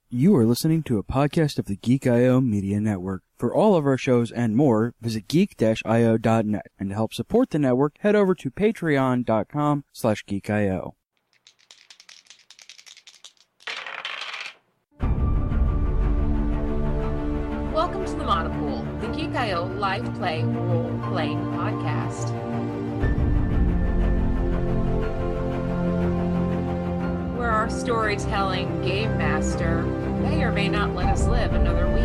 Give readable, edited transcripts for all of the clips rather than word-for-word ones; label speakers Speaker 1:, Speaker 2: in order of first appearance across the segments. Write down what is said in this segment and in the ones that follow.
Speaker 1: You are listening to a podcast of the Geek.io Media Network. For all of our shows and more, visit geek-io.net. And to help support the network, head over to patreon.com/geek.io.
Speaker 2: Welcome to the Monopool, the Geek.io live play role-playing podcast. Where our storytelling game master may or may not let us live another week.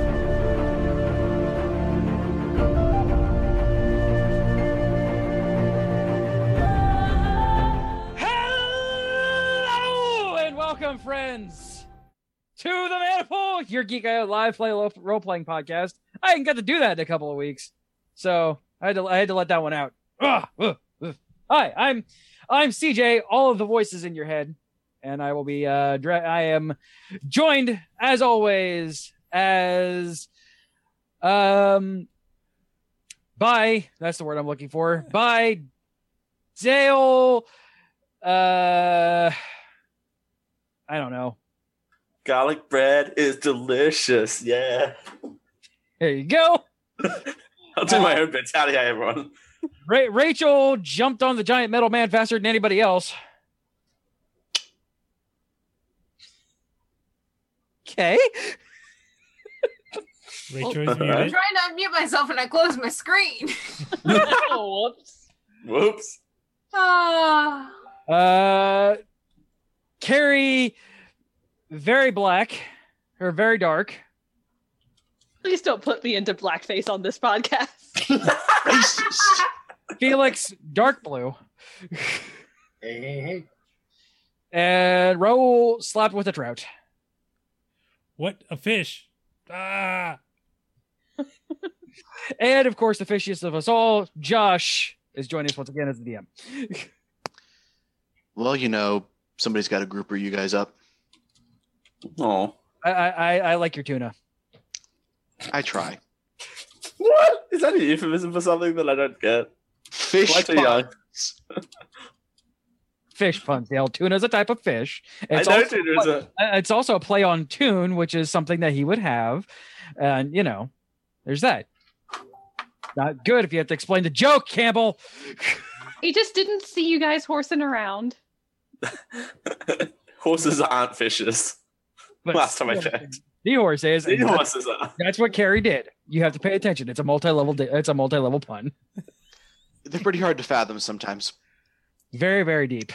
Speaker 3: Hello and welcome, friends, to the Manifold, your Geek.io live play role-playing podcast. I hadn't got to do that in a couple of weeks, so I had to let that one out. Hi, I'm CJ. All of the voices in your head. And I will be, I am joined, as always, by, that's the word I'm looking for, by Dale, I don't know.
Speaker 4: Garlic bread is delicious, yeah.
Speaker 3: There you go.
Speaker 4: I'll do my own bits. Howdy, everyone.
Speaker 3: Rachel jumped on the giant metal man faster than anybody else. Okay.
Speaker 5: Rachel is
Speaker 2: I'm
Speaker 5: muted.
Speaker 2: trying to unmute myself and I closed my screen.
Speaker 3: Oh,
Speaker 4: Whoops.
Speaker 3: Carrie, very black, or very dark.
Speaker 6: Please don't put me into blackface on this podcast.
Speaker 3: Felix, dark blue.
Speaker 7: Hey.
Speaker 3: And Raoul slapped with a trout.
Speaker 5: What? A fish? Ah!
Speaker 3: And of course, the fishiest of us all, Josh, is joining us once again as the DM.
Speaker 7: Well, you know, somebody's got to grouper you guys up.
Speaker 4: Oh.
Speaker 3: I like your tuna.
Speaker 7: I try.
Speaker 4: What? Is that a euphemism for something that I don't get?
Speaker 7: Fish
Speaker 4: Why too young?
Speaker 7: puns.
Speaker 3: Fish puns. Dale. Tuna is a type of fish.
Speaker 4: I know tuna is a...
Speaker 3: It's also a play on tune, which is something that he would have. And, you know, there's that. Not good if you have to explain the joke, Campbell.
Speaker 6: He just didn't see you guys horsing around.
Speaker 4: Horses aren't fishes.
Speaker 3: But
Speaker 4: Last time I checked.
Speaker 3: the horse is.
Speaker 4: The horses are.
Speaker 3: That's what Carrie did. You have to pay attention. It's a multi-level pun.
Speaker 7: They're pretty hard to fathom sometimes.
Speaker 3: Very, very deep.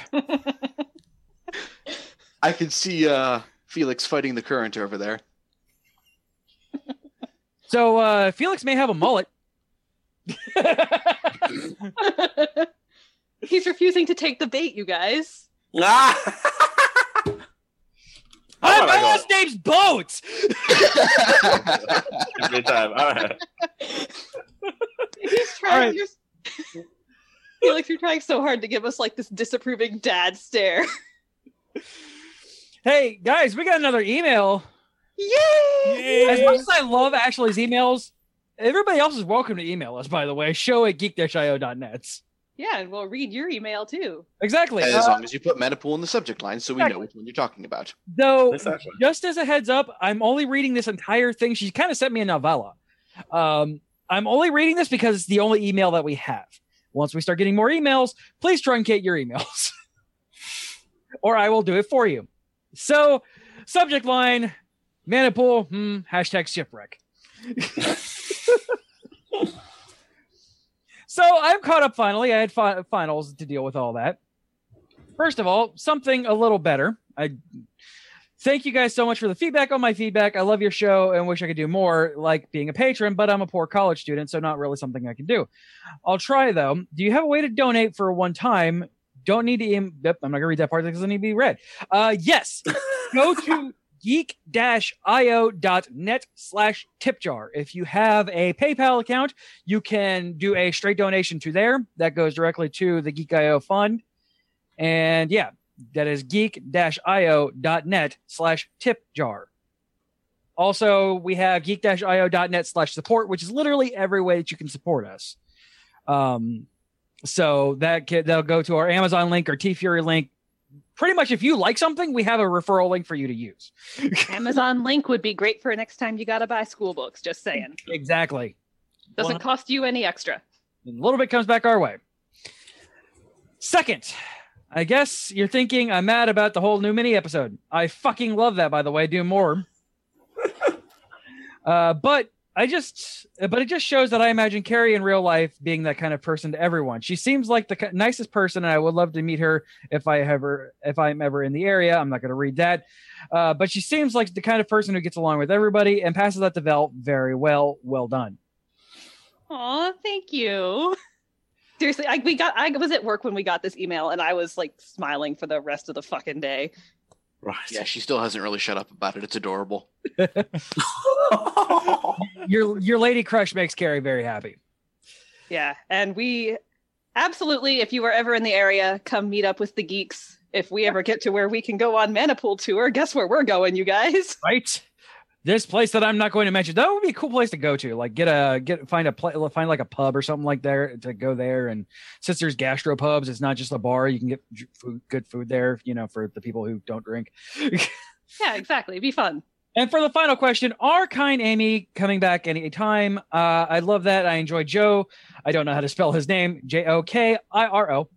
Speaker 7: I can see Felix fighting the current over there.
Speaker 3: So Felix may have a mullet.
Speaker 6: He's refusing to take the bait, you guys.
Speaker 4: Ah!
Speaker 3: My
Speaker 4: Oh my God.
Speaker 3: last name's Boats.
Speaker 4: Good time. All right.
Speaker 6: He's trying.
Speaker 3: All right.
Speaker 6: Felix, you're trying so hard to give us like this disapproving dad stare.
Speaker 3: Hey guys, we got another email.
Speaker 6: Yay!
Speaker 3: As much as I love Ashley's emails, everybody else is welcome to email us, by the way. Show@geek-io.net.
Speaker 6: Yeah, and we'll read your email too.
Speaker 3: Exactly.
Speaker 7: As long as you put Metapool in the subject line so we know which one you're talking about.
Speaker 3: Though,
Speaker 4: Exactly.
Speaker 3: just as a heads up, I'm only reading this entire thing. She kind of sent me a novella. I'm only reading this because it's the only email that we have. Once we start getting more emails, please truncate your emails. Or I will do it for you. So, subject line, Manipool, #shipwreck. So, I'm caught up finally. I had finals to deal with all that. First of all, something a little better. I thank you guys so much for the feedback on my feedback. I love your show and wish I could do more, like being a patron, but I'm a poor college student, so not really something I can do. I'll try, though. Do you have a way to donate for one time? Don't need to... Yep, I'm not going to read that part because it doesn't need to be read. Yes. Go to geek-io.net/tipjar. If you have a PayPal account, you can do a straight donation to there. That goes directly to the Geek.io fund. And yeah, that is geek-io.net/tipjar. Also, we have geek-io.net/support, which is literally every way that you can support us. So they'll go to our Amazon link or T-Fury link, pretty much if you like something, we have a referral link for you to use.
Speaker 6: Amazon link would be great for next time you gotta buy school books. Just saying.
Speaker 3: Exactly.
Speaker 6: Doesn't cost you any extra.
Speaker 3: A little bit comes back our way. Second, I guess you're thinking I'm mad about the whole new mini episode. I fucking love that, by the way. Do more. But it just shows that I imagine Carrie in real life being that kind of person to everyone. She seems like the nicest person, and I would love to meet her if I'm ever in the area. I'm not going to read that. But she seems like the kind of person who gets along with everybody and passes that to Vel very well. Well done.
Speaker 6: Aw, thank you. Seriously, I was at work when we got this email, and I was like smiling for the rest of the fucking day.
Speaker 4: Right.
Speaker 7: Yeah, she still hasn't really shut up about it. It's adorable.
Speaker 3: Your lady crush makes Carrie very happy.
Speaker 6: Yeah, and we absolutely, if you are ever in the area, come meet up with the geeks. If we ever get to where we can go on Manipool tour, guess where we're going, you guys?
Speaker 3: Right. This place that I'm not going to mention, that would be a cool place to go to. Like find like a pub or something like there to go there. And since there's gastro pubs, it's not just a bar. You can get good food there, for the people who don't drink.
Speaker 6: Yeah, exactly. It'd be fun.
Speaker 3: And for the final question, are Kai and Amy coming back anytime? I love that. I enjoy Joe. I don't know how to spell his name. Jokiro.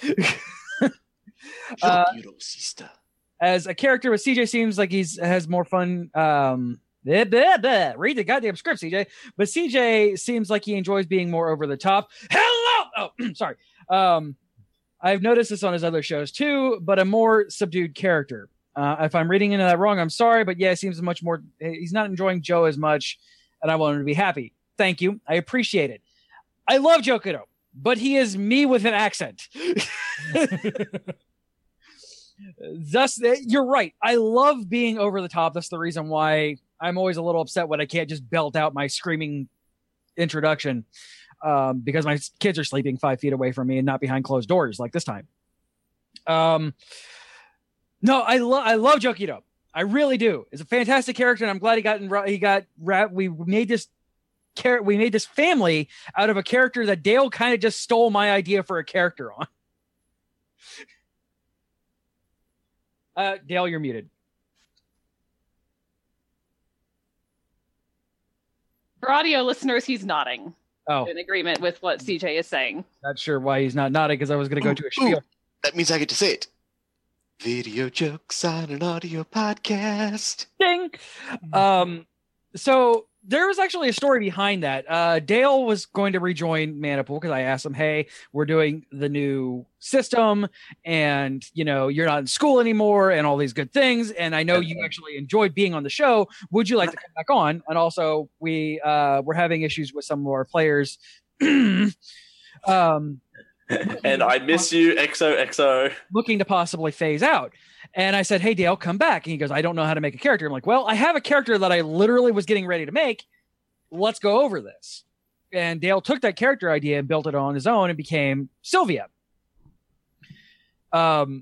Speaker 7: Sister.
Speaker 3: As a character with CJ seems like has more fun. Read the goddamn script, CJ. But CJ seems like he enjoys being more over the top. Hello! Oh, sorry. I've noticed this on his other shows too, but a more subdued character. If I'm reading into that wrong, I'm sorry. But yeah, it seems much more. He's not enjoying Joe as much, and I want him to be happy. Thank you. I appreciate it. I love Joe Kudo, but he is me with an accent. Thus, you're right. I love being over the top. That's the reason why I'm always a little upset when I can't just belt out my screaming introduction because my kids are sleeping 5 feet away from me and not behind closed doors like this time. No, I love Jokido. I really do. It's a fantastic character, and I'm glad we made this family out of a character that Dale kind of just stole my idea for a character on. Dale, you're muted.
Speaker 6: For audio listeners, he's nodding.
Speaker 3: Oh,
Speaker 6: in agreement with what CJ is saying.
Speaker 3: Not sure why he's not nodding because I was going to go to a spiel.
Speaker 7: That means I get to say it. Video jokes on an audio podcast.
Speaker 3: Ding. So there was actually a story behind that. Dale was going to rejoin Manipool because I asked him, hey, we're doing the new system and, you're not in school anymore and all these good things. And I know you actually enjoyed being on the show. Would you like to come back on? And also we're having issues with some of our players.
Speaker 4: And I miss you, XOXO.
Speaker 3: Looking to possibly phase out. And I said, hey, Dale, come back. And he goes, I don't know how to make a character. I'm like, well, I have a character that I literally was getting ready to make. Let's go over this. And Dale took that character idea and built it on his own and became Sylvia. Kai,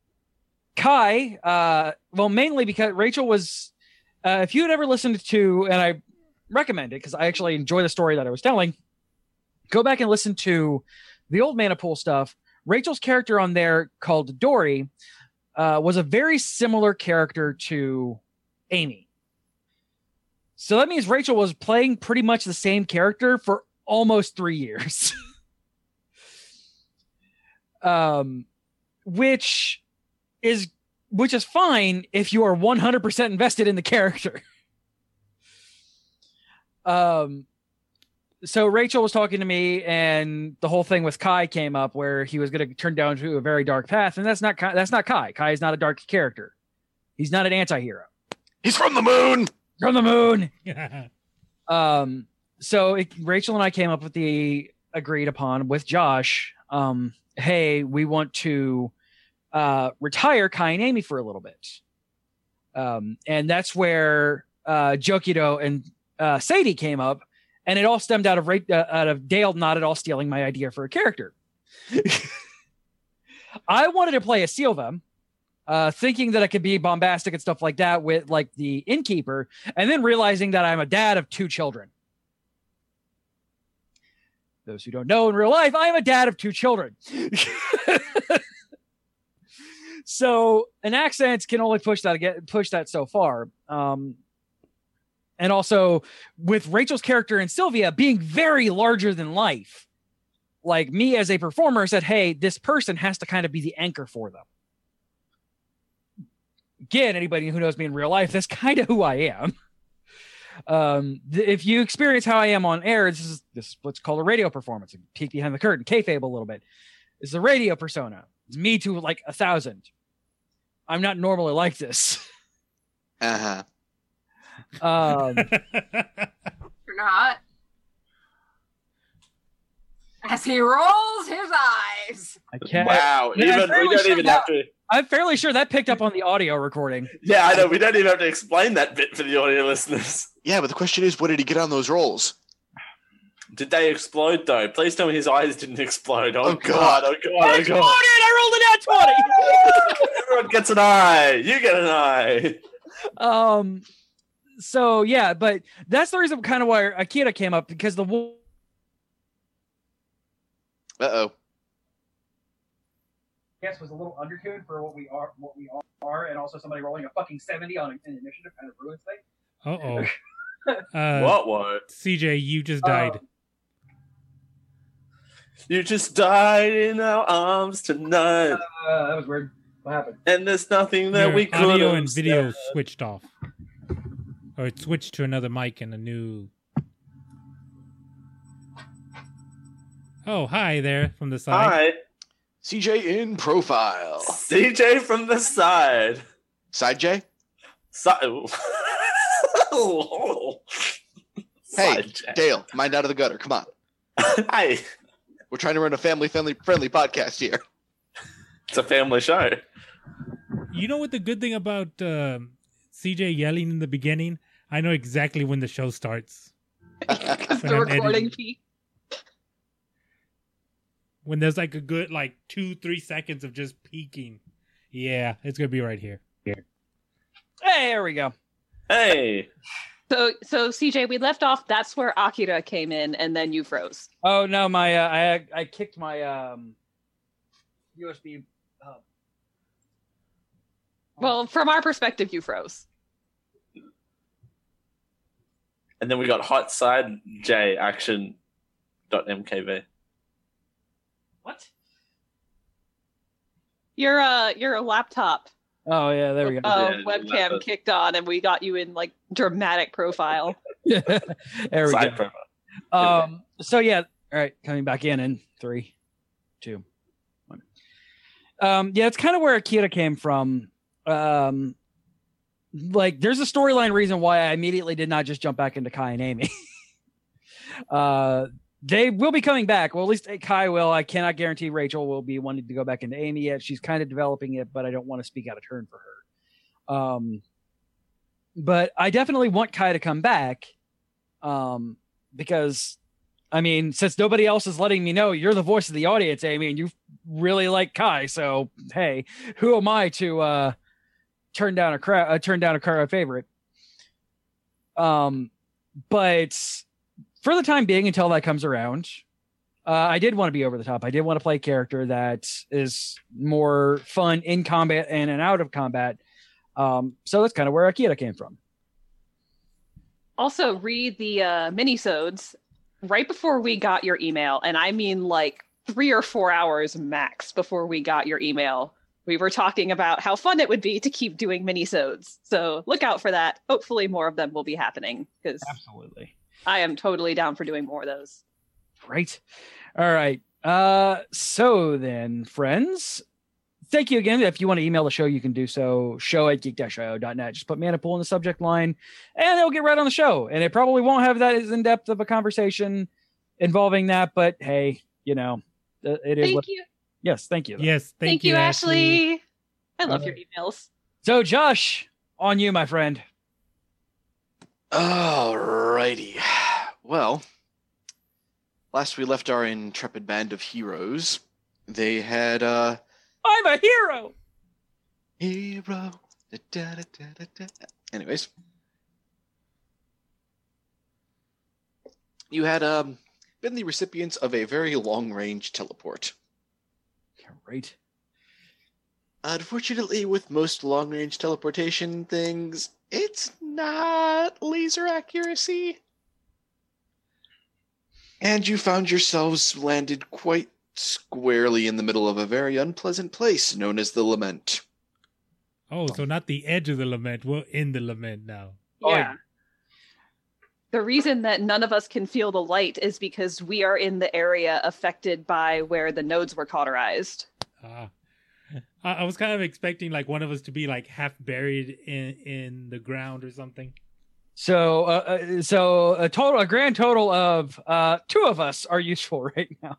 Speaker 3: mainly because Rachel was, if you had ever listened to, and I recommend it because I actually enjoy the story that I was telling, go back and listen to the old Manipool stuff. Rachel's character on there called Dory was a very similar character to Amy. So that means Rachel was playing pretty much the same character for almost 3 years. Which is fine if you are 100% invested in the character. So Rachel was talking to me, and the whole thing with Kai came up where he was going to turn down to a very dark path, and that's not Kai. Kai is not a dark character. He's not an anti-hero.
Speaker 7: He's from the moon.
Speaker 3: From the moon. Rachel and I came up with the agreed upon with Josh. Hey, we want to retire Kai and Amy for a little bit. And that's where Jokido and Sadie came up. And it all stemmed out of Dale not at all stealing my idea for a character. I wanted to play a Silva, thinking that I could be bombastic and stuff like that with like the innkeeper, and then realizing that I'm a dad of 2 children. Those who don't know in real life, I am a dad of 2 children. So an accent can only push that so far. And also with Rachel's character and Sylvia being very larger than life, like me as a performer said, hey, this person has to kind of be the anchor for them. Again, anybody who knows me in real life, that's kind of who I am. If you experience how I am on air, this is what's called a radio performance. A peek behind the curtain, kayfabe a little bit. It's the radio persona. It's me to like 1,000. I'm not normally like this.
Speaker 7: Uh-huh.
Speaker 2: You're not. As he rolls his eyes.
Speaker 3: I can't.
Speaker 4: Wow.
Speaker 3: Yeah,
Speaker 4: We don't even have to.
Speaker 3: I'm fairly sure that picked up on the audio recording.
Speaker 4: Yeah, I know. We don't even have to explain that bit for the audio listeners.
Speaker 7: Yeah, but the question is, what did he get on those rolls?
Speaker 4: Did they explode though? Please tell me his eyes didn't explode. Oh,
Speaker 7: Oh,
Speaker 4: god!
Speaker 7: God.
Speaker 4: Oh god!
Speaker 3: I
Speaker 4: Oh
Speaker 3: exploded!
Speaker 4: god!
Speaker 3: I rolled an at 20!
Speaker 4: Everyone gets an eye. You get an eye.
Speaker 3: So yeah, but that's the reason kind of why Akira came up, because the
Speaker 7: Uh-oh.
Speaker 3: guess was a little undertuned for what we are, and also somebody rolling a fucking 70 on an initiative kind of ruins things.
Speaker 4: What?
Speaker 5: CJ, you just died.
Speaker 4: You just died in our arms tonight,
Speaker 3: That was weird. What happened?
Speaker 4: and there's nothing that
Speaker 5: Your
Speaker 4: we could.
Speaker 5: audio and video switched off. Or it switched to another mic and a new... Oh, hi there from the side.
Speaker 4: Hi,
Speaker 7: CJ in profile.
Speaker 4: CJ from the side.
Speaker 7: Side J? Hey,
Speaker 4: Side J.
Speaker 7: Dale, mind out of the gutter. Come on.
Speaker 4: Hey,
Speaker 7: We're trying to run a family-friendly podcast here.
Speaker 4: it's a family show.
Speaker 5: You know what the good thing about CJ yelling in the beginning? I know exactly when the show starts.
Speaker 6: Because
Speaker 5: When
Speaker 6: the
Speaker 5: I'm
Speaker 6: recording
Speaker 5: editing.
Speaker 6: peak.
Speaker 5: When there's like a good 2-3 seconds of just peaking. Yeah, it's gonna be right here.
Speaker 3: Hey, there we go.
Speaker 4: Hey,
Speaker 6: So CJ, we left off. That's where Akira came in, and then you froze.
Speaker 3: Oh no, my I kicked my USB hub.
Speaker 6: Well, from our perspective, you froze.
Speaker 4: and then we got hot side J action.mkv.
Speaker 3: What?
Speaker 6: Your laptop
Speaker 3: Oh yeah, there we go.
Speaker 4: Yeah,
Speaker 6: webcam
Speaker 4: that's-
Speaker 6: kicked on, and we got you in dramatic profile.
Speaker 3: There we
Speaker 4: Side
Speaker 3: go.
Speaker 4: profile.
Speaker 3: So yeah, all right, coming back in 3, 2, 1. Yeah, it's kind of where Akira came from. There's a storyline reason why I immediately did not just jump back into Kai and Amy. They will be coming back. Well, at least Kai will. I cannot guarantee Rachel will be wanting to go back into Amy yet. She's kind of developing it, but I don't want to speak out of turn for her. But I definitely want Kai to come back. Because I mean, since nobody else is letting me know you're the voice of the audience, Amy, and you really like Kai, so hey, who am I to turn down a favorite? But for the time being, until that comes around, I did want to be over the top. I did want to play a character that is more fun in combat and out of combat. So that's kind of where Akira came from.
Speaker 6: Also, read the minisodes right before we got your email, and I mean 3 or 4 hours max before we got your email. We were talking about how fun it would be to keep doing minisodes. So look out for that. Hopefully more of them will be happening, because
Speaker 3: Absolutely.
Speaker 6: I am totally down for doing more of those.
Speaker 3: Right. All right. So then, friends, thank you again. If you want to email the show, you can do so. show@geek-io.net. Just put Manipool in the subject line, and it'll get right on the show. And it probably won't have that as in-depth of a conversation involving that, but hey, it is
Speaker 6: Thank
Speaker 3: what...
Speaker 6: you.
Speaker 3: Yes, thank you.
Speaker 5: Yes,
Speaker 6: Thank you, Ashley. I love your emails.
Speaker 3: So, Josh, on you, my friend.
Speaker 7: Alrighty. Well, last we left our intrepid band of heroes, they had
Speaker 3: I'm a hero.
Speaker 7: hero. Da, da, da, da, da. Anyways, you had been the recipients of a very long-range teleport.
Speaker 3: Right.
Speaker 7: Unfortunately, with most long-range teleportation things, it's not laser accuracy. And you found yourselves landed quite squarely in the middle of a very unpleasant place known as the Lament.
Speaker 5: Oh, so not the edge of the lament. We're in the lament now.
Speaker 6: Yeah. The reason that none of us can feel the light is because we are in the area affected by where the nodes were cauterized.
Speaker 5: I was kind of expecting like one of us to be like half buried in the ground or something.
Speaker 3: So a grand total of 2 of us are useful right now.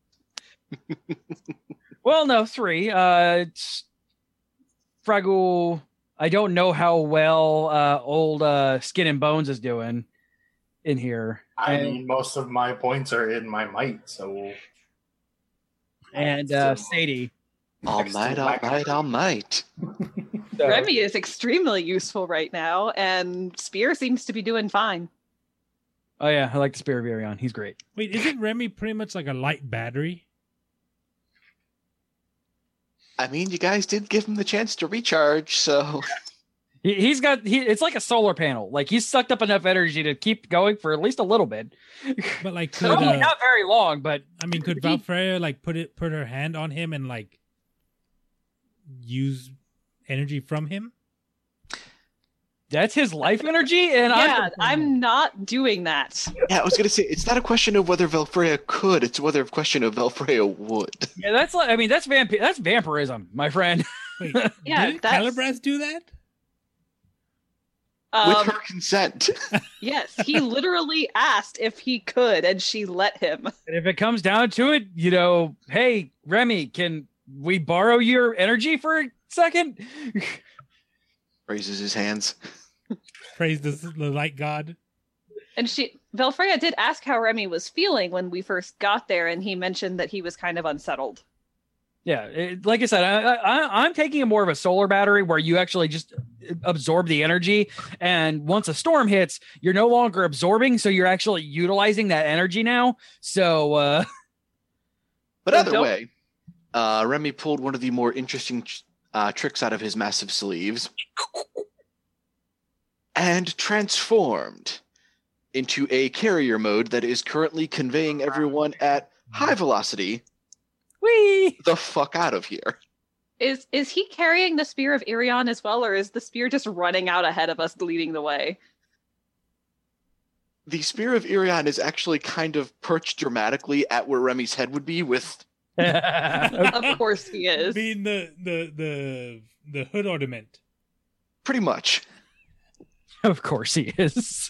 Speaker 3: Well, no, 3. It's Fraggle. I don't know how well old Skin and Bones is doing in here.
Speaker 8: I mean, most of my points are in my might, so.
Speaker 3: And Sadie.
Speaker 7: All might.
Speaker 3: So,
Speaker 6: Remy is extremely useful right now, and Spear seems to be doing fine.
Speaker 3: oh yeah, I like the Spear of Irion. He's great.
Speaker 5: Wait, isn't Remy pretty much like a light battery?
Speaker 7: I mean, you guys did give him the chance to recharge, so...
Speaker 3: It's like a solar panel. Like he's sucked up enough energy to keep going for at least a little bit.
Speaker 5: But like, could,
Speaker 3: Probably not very long, but
Speaker 5: I mean, could Valfreya like put her hand on him and like use energy from him?
Speaker 3: that's his life energy. And
Speaker 6: I'm not doing that.
Speaker 7: Yeah, I was going to say, it's not a question of whether Valfreya could, it's whether a question of Valfreya would.
Speaker 3: Yeah, that's like, I mean, that's vampirism, my friend.
Speaker 5: Wait,
Speaker 6: Yeah,
Speaker 5: didn't
Speaker 6: that's-
Speaker 5: Calibras do that?
Speaker 7: With her consent.
Speaker 6: Yes, he literally asked if he could, and she let him.
Speaker 3: And if it comes down to it, you know, hey, Remy, can we borrow your energy for a second?
Speaker 7: Raises his hands.
Speaker 5: Praise the light god.
Speaker 6: And Valfreya did ask how Remy was feeling when we first got there, and he mentioned that he was kind of unsettled.
Speaker 3: Yeah, like I said, I'm taking a more of a solar battery where you actually just absorb the energy. And once a storm hits, you're no longer absorbing. So you're actually utilizing that energy now. So,
Speaker 7: But either way, Remy pulled one of the more interesting tricks out of his massive sleeves and transformed into a carrier mode that is currently conveying everyone at high velocity
Speaker 3: whee!
Speaker 7: the fuck out of here.
Speaker 6: Is he carrying the Spear of Irion as well, or is the spear just running out ahead of us, leading the way?
Speaker 7: The Spear of Irion is actually kind of perched dramatically at where Remy's head would be with...
Speaker 6: Of course he is.
Speaker 5: Being the hood ornament.
Speaker 7: Pretty much.
Speaker 3: Of course he is.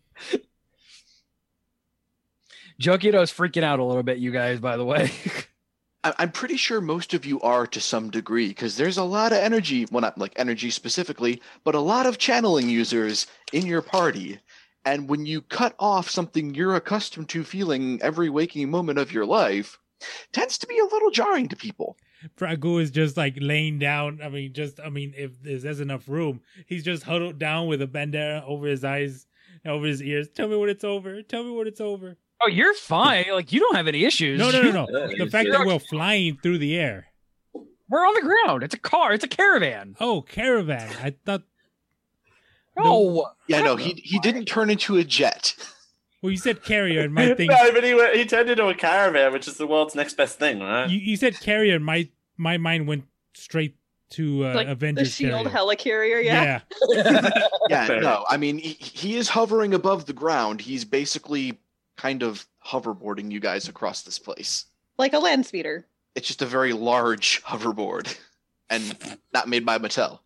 Speaker 3: Jokido's freaking out a little bit, you guys, by the way.
Speaker 7: I'm pretty sure most of you are to some degree, because there's a lot of energy, well, not like energy specifically, but a lot of channeling users in your party. And when you cut off something you're accustomed to feeling every waking moment of your life, tends to be a little jarring to people.
Speaker 5: Fraggle is just like laying down. I mean, if there's enough room, he's just huddled down with a bandana over his eyes, over his ears. Tell me when it's over. Tell me when it's over.
Speaker 3: Oh, you're fine. Like, you don't have any issues.
Speaker 5: No. The fact that we're flying through the air.
Speaker 3: We're on the ground. It's a car. It's a caravan.
Speaker 5: Oh, caravan. I thought.
Speaker 3: No.
Speaker 7: Yeah, no, he didn't turn into a jet.
Speaker 5: Well, you said carrier, and my thing.
Speaker 4: No, but he turned into a caravan, which is the world's next best thing, right?
Speaker 5: You said carrier, and my mind went straight to
Speaker 6: Like
Speaker 5: Avengers
Speaker 6: the shield
Speaker 5: carrier.
Speaker 6: helicarrier, yeah.
Speaker 7: Yeah,
Speaker 4: Fair.
Speaker 7: no, I mean, he is hovering above the ground. He's basically kind of hoverboarding you guys across this place.
Speaker 6: Like a land speeder.
Speaker 7: It's just a very large hoverboard, and not made by Mattel.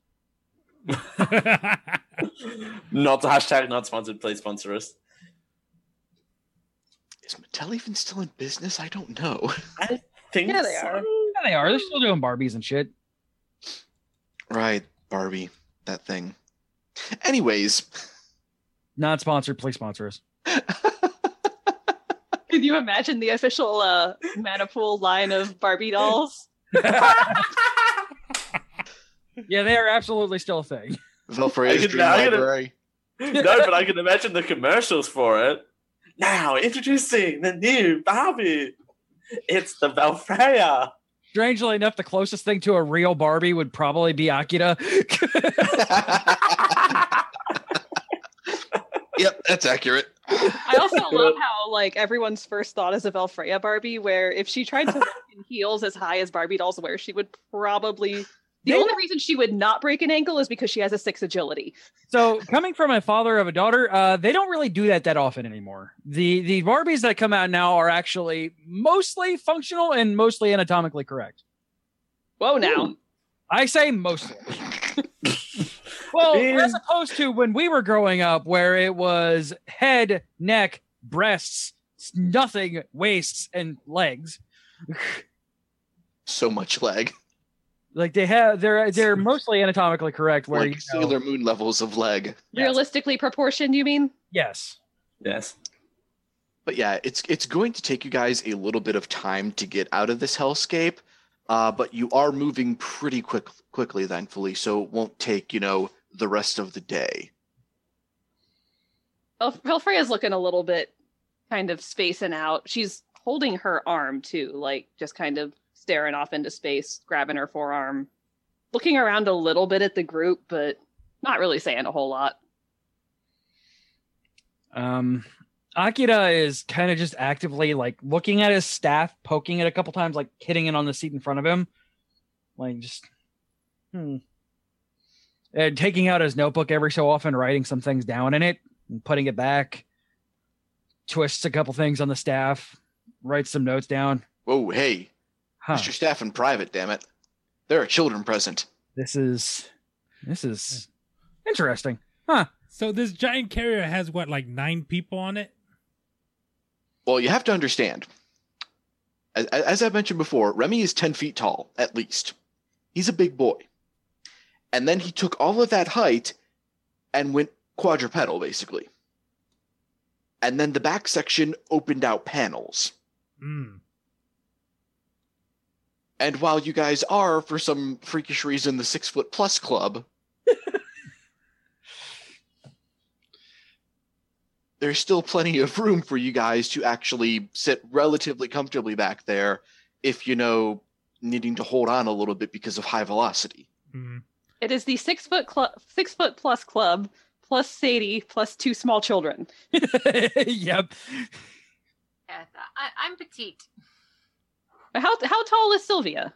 Speaker 4: Not hashtag not sponsored. Please sponsor us.
Speaker 7: Is Mattel even still in business? I don't know.
Speaker 4: I think
Speaker 6: Yeah, they
Speaker 4: so.
Speaker 6: are.
Speaker 3: Yeah, they are. They're still doing Barbies and shit.
Speaker 7: Right, Barbie, that thing. Anyways,
Speaker 3: Not sponsored. Please sponsor us.
Speaker 6: Can you imagine the official Manipool line of Barbie dolls?
Speaker 3: Yeah, they are absolutely still a thing.
Speaker 7: Valfreya's
Speaker 4: I
Speaker 7: Dream
Speaker 4: could-
Speaker 7: Library.
Speaker 4: No, but I can imagine the commercials for it. Now, introducing the new Barbie. It's the Valfreya.
Speaker 3: Strangely enough, the closest thing to a real Barbie would probably be Akira.
Speaker 7: Yep, that's accurate.
Speaker 6: I also love how like everyone's first thought is of Elfreya Barbie, where if she tried to walk in heels as high as Barbie dolls wear, she would probably. The only reason she would not break an ankle is because she has a 6 agility.
Speaker 3: So, coming from a father of a daughter, they don't really do that often anymore. The Barbies that come out now are actually mostly functional and mostly anatomically correct.
Speaker 6: Whoa, now.
Speaker 3: I say mostly. Well, as opposed to when we were growing up, where it was head, neck, breasts, nothing, waists, and legs.
Speaker 7: So much leg.
Speaker 3: Like they're mostly anatomically correct. Where
Speaker 7: Like Sailor Moon levels of leg.
Speaker 6: Realistically proportioned, you mean?
Speaker 3: Yes.
Speaker 4: Yes.
Speaker 7: But yeah, it's going to take you guys a little bit of time to get out of this hellscape. But you are moving pretty quickly, thankfully, so it won't take, the rest of the day.
Speaker 6: Elfreya's looking a little bit kind of spacing out. She's holding her arm, too, like just kind of staring off into space, grabbing her forearm, looking around a little bit at the group, but not really saying a whole lot.
Speaker 3: Akira is kind of just actively like looking at his staff, poking it a couple times, like hitting it on the seat in front of him. Like just, And taking out his notebook every so often, writing some things down in it and putting it back. Twists a couple things on the staff, writes some notes down.
Speaker 7: Whoa, hey. Mr. Staff in private, damn it. There are children present.
Speaker 3: This is interesting. Huh.
Speaker 5: So this giant carrier has what, like 9 people on it?
Speaker 7: Well, you have to understand. As I mentioned before, Remy is 10 feet tall, at least. He's a big boy. And then he took all of that height and went quadrupedal, basically. And then the back section opened out panels. And while you guys are, for some freakish reason, the 6 foot plus club, there's still plenty of room for you guys to actually sit relatively comfortably back there if, needing to hold on a little bit because of high velocity.
Speaker 6: It is the 6 foot plus club plus Sadie plus 2 small children.
Speaker 3: Yep.
Speaker 9: Yeah, I'm petite.
Speaker 6: How tall is Sylvia?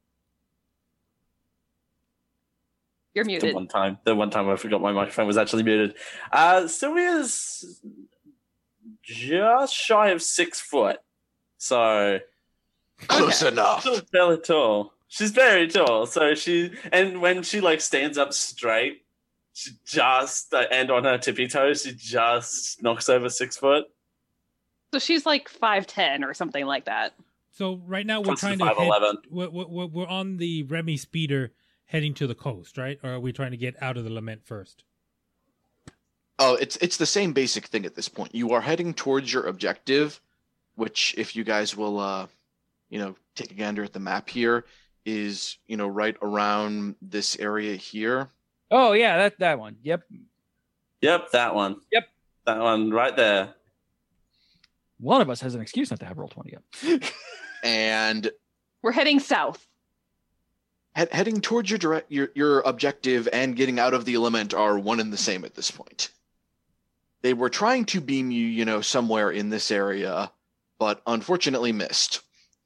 Speaker 6: You're muted.
Speaker 4: The one time I forgot my microphone was actually muted. Sylvia's just shy of 6 foot. So
Speaker 7: Close enough.
Speaker 4: Still fairly tall. She's very tall. So when she like stands up straight, she just and on her tippy toes, she just knocks over 6 foot.
Speaker 6: So she's like 5'10" or something like that.
Speaker 5: So right now we're trying to
Speaker 4: 5'11".
Speaker 5: We're on the Remy speeder heading to the coast, right? Or are we trying to get out of the lament first?
Speaker 7: Oh, it's the same basic thing at this point. You are heading towards your objective, which, if you guys will, take a gander at the map here, is right around this area here.
Speaker 3: Oh yeah, that one. Yep,
Speaker 4: that one.
Speaker 3: Yep,
Speaker 4: that one right there.
Speaker 3: One of us has an excuse not to have Roll20 up.
Speaker 7: And
Speaker 6: we're heading south.
Speaker 7: Heading towards your objective and getting out of the element are one and the same at this point. They were trying to beam you, somewhere in this area, but unfortunately missed.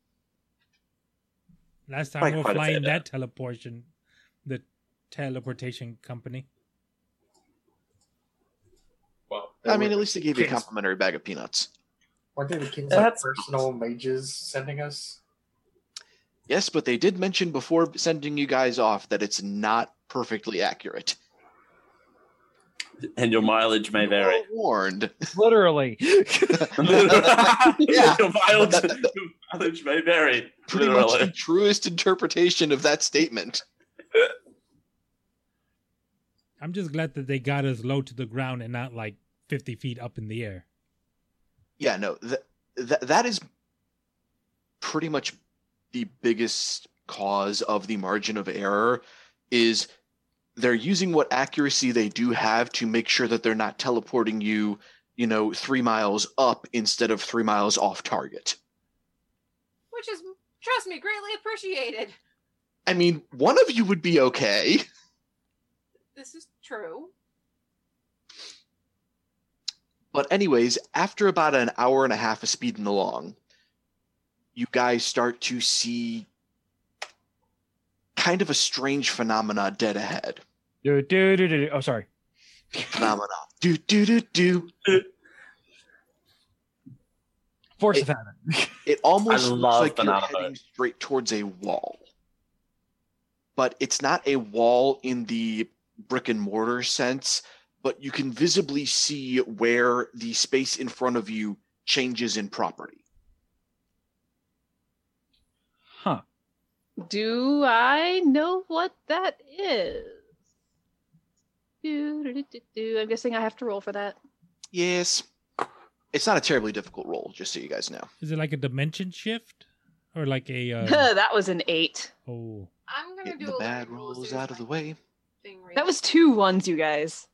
Speaker 5: Last time we were flying that the teleportation company.
Speaker 8: Well,
Speaker 7: I mean, at least they gave you a complimentary bag of peanuts.
Speaker 8: Weren't they the kids like personal mages sending us?
Speaker 7: Yes, but they did mention before sending you guys off that it's not perfectly accurate.
Speaker 4: And your mileage may vary.
Speaker 7: Warned.
Speaker 3: Literally.
Speaker 7: Yeah.
Speaker 4: Your mileage may vary.
Speaker 7: Pretty much the truest interpretation of that statement.
Speaker 5: I'm just glad that they got us low to the ground and not like 50 feet up in the air.
Speaker 7: Yeah, no, that is pretty much the biggest cause of the margin of error is they're using what accuracy they do have to make sure that they're not teleporting you, 3 miles up instead of 3 miles off target.
Speaker 9: Which is
Speaker 2: Trust me, greatly appreciated.
Speaker 7: I mean, one of you would be okay.
Speaker 2: This is true.
Speaker 7: But anyways, after about an hour and a half of speeding along, you guys start to see kind of a strange phenomena dead ahead.
Speaker 3: Oh, sorry.
Speaker 7: Phenomena. Do.
Speaker 3: Force of habit.
Speaker 7: It almost
Speaker 4: I
Speaker 7: looks
Speaker 4: love
Speaker 7: like you're
Speaker 4: banana
Speaker 7: heading
Speaker 4: boat.
Speaker 7: straight towards a wall. But it's not a wall in the brick and mortar sense, but you can visibly see where the space in front of you changes in property.
Speaker 3: Huh.
Speaker 6: Do I know what that is? I'm guessing I have to roll for that.
Speaker 7: Yes. It's not a terribly difficult roll, just so you guys know.
Speaker 5: Is it like a dimension shift? Or like a...
Speaker 6: That was an 8.
Speaker 5: oh.
Speaker 2: I'm gonna
Speaker 7: Getting
Speaker 2: do
Speaker 7: the
Speaker 2: a
Speaker 7: bad
Speaker 2: little
Speaker 7: rolls
Speaker 2: series
Speaker 7: out of the way.
Speaker 2: thing right
Speaker 6: That was 2 ones, you guys.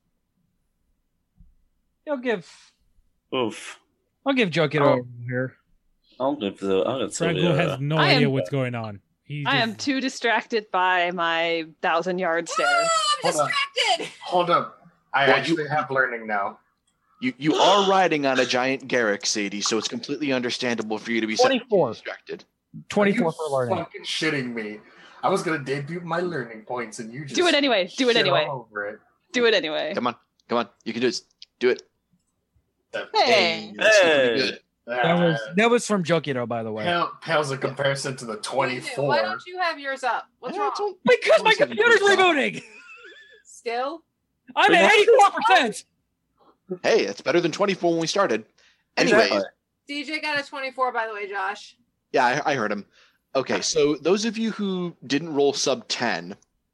Speaker 3: I'll give
Speaker 4: Oof.
Speaker 3: Joke it over here.
Speaker 4: I'll give
Speaker 5: Franco has no
Speaker 6: I
Speaker 5: idea
Speaker 6: am-
Speaker 5: what's going on.
Speaker 6: I am too distracted by my 1,000-yard stare.
Speaker 2: I'm
Speaker 8: Hold on.
Speaker 2: distracted.
Speaker 8: Hold up. I
Speaker 7: Well,
Speaker 8: actually have learning now.
Speaker 7: You are riding on a giant Garrick, Sadie, so it's completely understandable for you to be
Speaker 3: 24.
Speaker 7: distracted.
Speaker 3: 24
Speaker 8: Are you
Speaker 3: for learning.
Speaker 8: fucking shitting me. I was gonna debut my learning points and you just
Speaker 6: Do it anyway. Do it
Speaker 8: shit
Speaker 6: anyway.
Speaker 8: all over it.
Speaker 6: Do it anyway.
Speaker 7: Come on. You can do this. Do it.
Speaker 6: Hey.
Speaker 7: That's still pretty
Speaker 4: Hey.
Speaker 7: good.
Speaker 3: That was from Jokito, by the way.
Speaker 8: Pales in comparison to the 24.
Speaker 2: Why don't you have yours up? What's
Speaker 7: Yeah,
Speaker 2: wrong?
Speaker 7: it's all-
Speaker 3: Because my
Speaker 7: What's it
Speaker 3: computer's
Speaker 7: about?
Speaker 3: rebooting.
Speaker 2: Still?
Speaker 3: I'm at 84%.
Speaker 7: Hey, it's better than 24 when we started. Anyways,
Speaker 4: Exactly.
Speaker 2: DJ got a 24, by the way, Josh.
Speaker 7: yeah, I heard him. Okay, so those of you who didn't roll sub 10,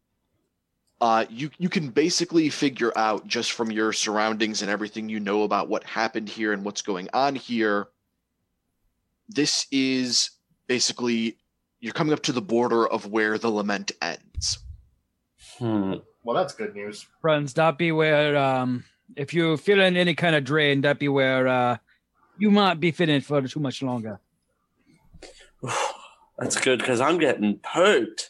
Speaker 7: you can basically figure out just from your surroundings and everything you know about what happened here and what's going on here. This is basically you're coming up to the border of where the lament ends.
Speaker 8: Well, that's good news.
Speaker 3: Friends, that be where, if you're feeling any kind of drain, that be where you might be feeling for too much longer.
Speaker 4: That's good because I'm getting pooped.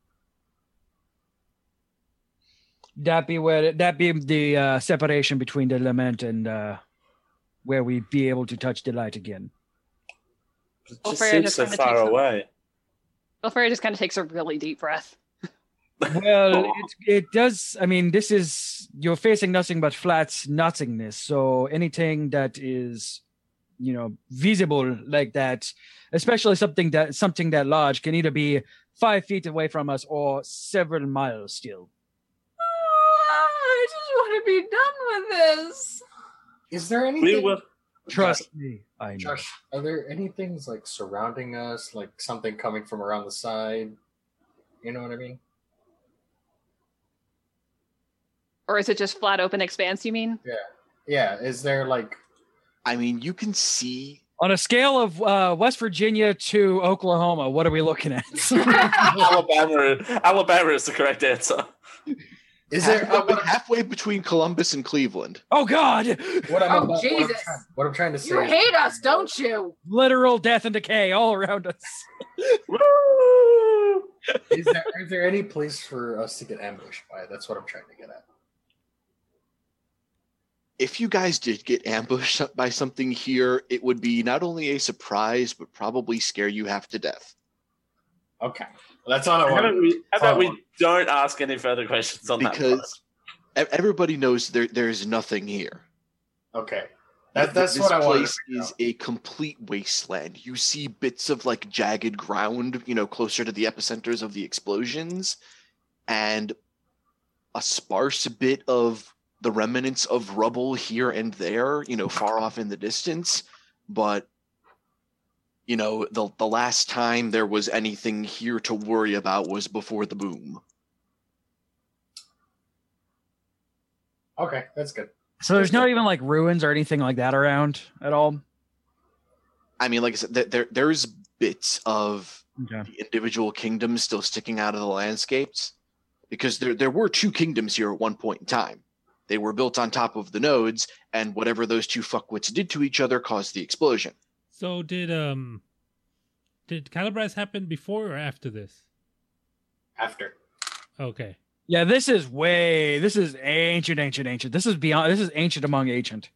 Speaker 3: That be the separation between the lament and where we be able to touch the light again.
Speaker 4: It
Speaker 6: Well,
Speaker 4: just
Speaker 6: Freya
Speaker 4: seems
Speaker 6: just
Speaker 4: so
Speaker 6: kinda
Speaker 4: far
Speaker 6: takes them.
Speaker 4: away.
Speaker 6: Belfry just kind of takes a really deep breath.
Speaker 3: Well, it does. I mean, this is you're facing nothing but flat nothingness. So anything that is, visible like that, especially something that large, can either be 5 feet away from us or several miles still.
Speaker 2: I just want to be done with this.
Speaker 8: Is there
Speaker 4: We
Speaker 8: anything?
Speaker 4: will.
Speaker 3: Trust me, I know.
Speaker 8: Josh, are there any things like surrounding us, like something coming from around the side? You know what I mean?
Speaker 6: Or is it just flat open expanse, you mean?
Speaker 8: Yeah. Is there like?
Speaker 7: I mean, you can see
Speaker 3: On a scale of West Virginia to Oklahoma, what are we looking at?
Speaker 4: Alabama is the correct answer.
Speaker 8: Is there?
Speaker 7: halfway between Columbus and Cleveland.
Speaker 3: Oh God!
Speaker 2: Oh, Jesus.
Speaker 8: What I'm trying to say.
Speaker 2: You
Speaker 8: is-
Speaker 2: hate us, don't you?
Speaker 3: Literal death and decay all around us.
Speaker 4: Woo!
Speaker 8: Is there any place for us to get ambushed by? That's what I'm trying to get at.
Speaker 7: If you guys did get ambushed by something here, it would be not only a surprise, but probably scare you half to death.
Speaker 8: Okay, well, that's all I
Speaker 4: How about
Speaker 8: want.
Speaker 4: we don't ask any further questions on that?
Speaker 7: Because everybody knows there's nothing here.
Speaker 8: Okay, that's
Speaker 7: This
Speaker 8: what I wanted.
Speaker 7: place is a complete wasteland. You see bits of like jagged ground, closer to the epicenters of the explosions, and a sparse bit of the remnants of rubble here and there, far off in the distance. But the last time there was anything here to worry about was before the boom.
Speaker 8: Okay, that's good.
Speaker 3: So there's not even like ruins or anything like that around at all.
Speaker 7: I mean, like I said, there's bits of
Speaker 3: Okay.
Speaker 7: the individual kingdoms still sticking out of the landscapes, because there were two kingdoms here at one point in time. They were built on top of the nodes, and whatever those two fuckwits did to each other caused the explosion.
Speaker 5: So did did Calabras happen before or after this?
Speaker 8: After.
Speaker 5: Okay.
Speaker 3: Yeah, this is ancient. This is ancient among ancient.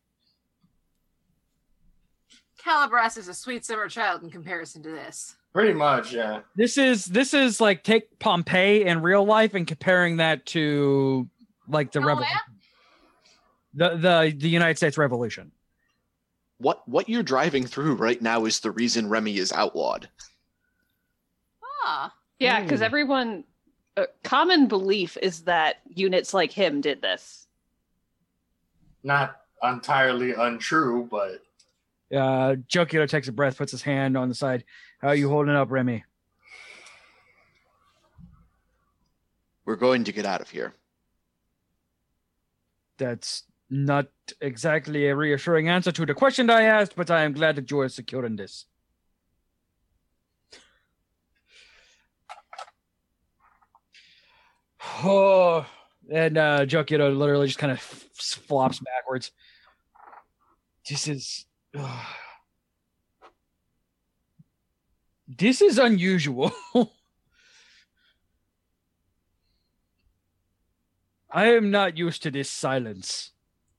Speaker 9: Calabras is a sweet summer child in comparison to this.
Speaker 8: Pretty much, yeah.
Speaker 3: This is like take Pompeii in real life and comparing that to like the
Speaker 9: Oh,
Speaker 3: revolution. The United States Revolution.
Speaker 7: What you're driving through right now is the reason Remy is outlawed.
Speaker 9: Ah.
Speaker 6: Yeah, because everyone, common belief is that units like him did this.
Speaker 8: Not entirely untrue, but
Speaker 3: Jokito takes a breath, puts his hand on the side. How are you holding up, Remy?
Speaker 7: We're going to get out of here.
Speaker 3: That's not exactly a reassuring answer to the question I asked, but I am glad that you are secure in this. Oh, and Jokito literally just kind of flops backwards. This is unusual. I am not used to this silence.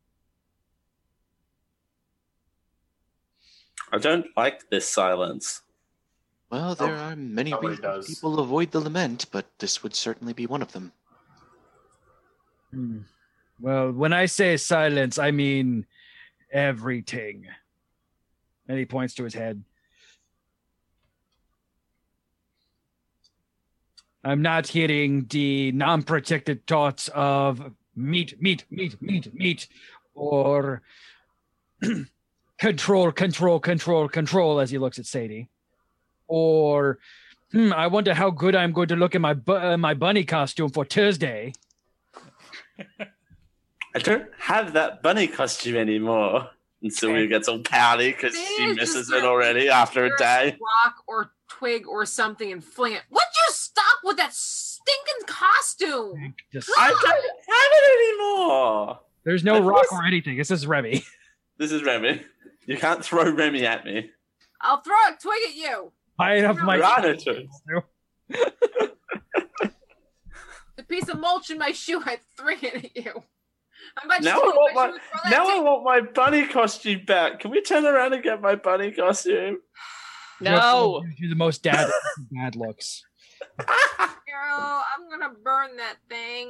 Speaker 4: I don't like this silence.
Speaker 7: Well, there are many
Speaker 8: nobody
Speaker 7: reasons
Speaker 8: does.
Speaker 7: people avoid the lament, but this would certainly be one of them.
Speaker 3: Well, when I say silence, I mean everything. And he points to his head. I'm not hearing the non-protected thoughts of meat, or control, as he looks at Sadie. Or, I wonder how good I'm going to look in my bunny costume for Thursday.
Speaker 4: I don't have that bunny costume anymore. And Sylvia gets all pouty because she
Speaker 9: They
Speaker 4: misses
Speaker 9: just
Speaker 4: it already after a day.
Speaker 9: Rock or twig or something and fling it. Would you stop with that stinking costume?
Speaker 4: I don't have it anymore.
Speaker 3: There's no
Speaker 4: Of
Speaker 3: rock
Speaker 4: course-
Speaker 3: or anything. This is Remy.
Speaker 4: This is Remy. You can't throw Remy at me.
Speaker 9: I'll throw a twig at you.
Speaker 3: High enough my
Speaker 4: Rhino twigs.
Speaker 9: The piece of mulch in my shoe, I throw it at you. I'm about to
Speaker 4: Now
Speaker 9: steal
Speaker 4: I want
Speaker 9: my
Speaker 4: my
Speaker 9: shoe and throw that
Speaker 4: now I
Speaker 9: too.
Speaker 4: want my bunny costume back. Can we turn around and get my bunny costume?
Speaker 6: No.
Speaker 3: You're the most dad looks.
Speaker 9: Girl, I'm gonna burn that thing.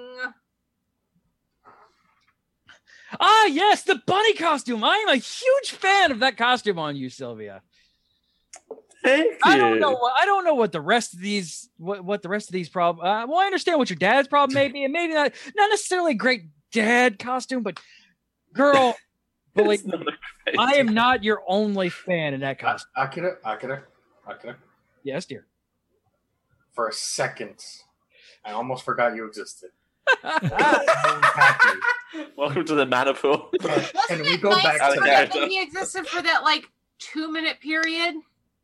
Speaker 3: Ah, yes, the bunny costume. I am a huge fan of that costume on you, Sylvia.
Speaker 4: Thank you.
Speaker 3: I don't know what the rest of these what the rest of these problems. Well, I understand what your dad's problem may be, and maybe not necessarily a great dad costume, but girl, believe
Speaker 4: It's not a great
Speaker 3: I am not your only fan in that costume.
Speaker 8: Akira.
Speaker 3: Yes, dear.
Speaker 8: For a second, I almost forgot you existed.
Speaker 4: Welcome to the mana pool.
Speaker 8: Can
Speaker 9: Wasn't
Speaker 8: we
Speaker 9: it
Speaker 8: go
Speaker 9: nice
Speaker 8: back
Speaker 9: to
Speaker 4: to
Speaker 9: forget
Speaker 4: that?
Speaker 9: that he existed for that 2-minute period?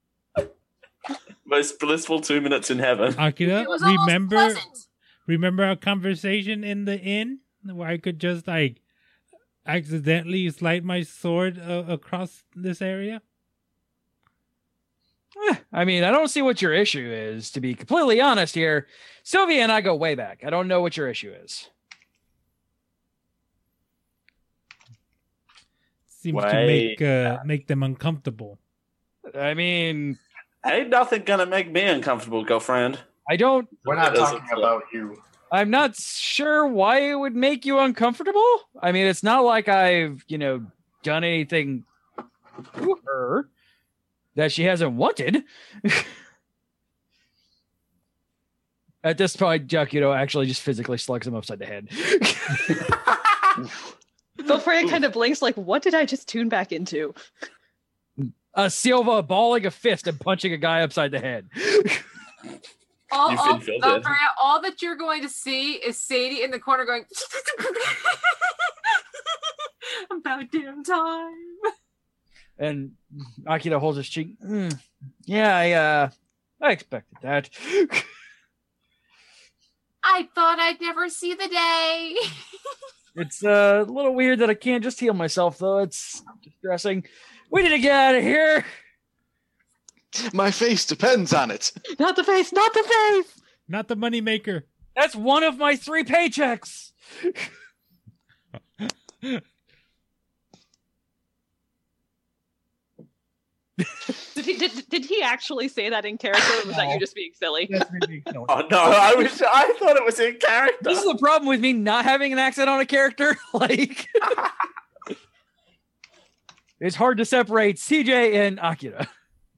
Speaker 4: Most blissful 2 minutes in heaven.
Speaker 5: Akira,
Speaker 9: It was almost pleasant.
Speaker 5: remember our conversation in the inn where I could just accidentally slide my sword across this area?
Speaker 3: I mean, I don't see what your issue is, to be completely honest here. Sylvia and I go way back. I don't know what your issue is.
Speaker 5: Seems
Speaker 4: Way
Speaker 5: to make them uncomfortable.
Speaker 3: I mean,
Speaker 4: Ain't nothing gonna make me uncomfortable, girlfriend.
Speaker 3: I don't.
Speaker 8: We're not
Speaker 4: It
Speaker 8: talking
Speaker 4: doesn't-
Speaker 8: about you.
Speaker 3: I'm not sure why it would make you uncomfortable. I mean, it's not like I've, done anything to her that she hasn't wanted. At this point, Jack, actually just physically slugs him upside the head.
Speaker 6: But Freya kind of blinks like, what did I just tune back into?
Speaker 3: Silva balling a fist and punching a guy upside the head.
Speaker 4: You've been filled in.
Speaker 9: Freya, all that you're going to see is Sadie in the corner going, about damn time.
Speaker 3: And Akira holds his cheek. Yeah, I expected that.
Speaker 9: I thought I'd never see the day.
Speaker 3: It's a little weird that I can't just heal myself, though. It's distressing. We need to get out of here.
Speaker 7: My face depends on it.
Speaker 6: Not the face, not the face.
Speaker 5: Not the moneymaker.
Speaker 3: That's one of my 3 paychecks.
Speaker 6: Did he actually say that in character, or was that you just being silly?
Speaker 4: Oh no, I thought it was in character.
Speaker 3: This is the problem with me not having an accent on a character. Like, it's hard to separate CJ and Akira.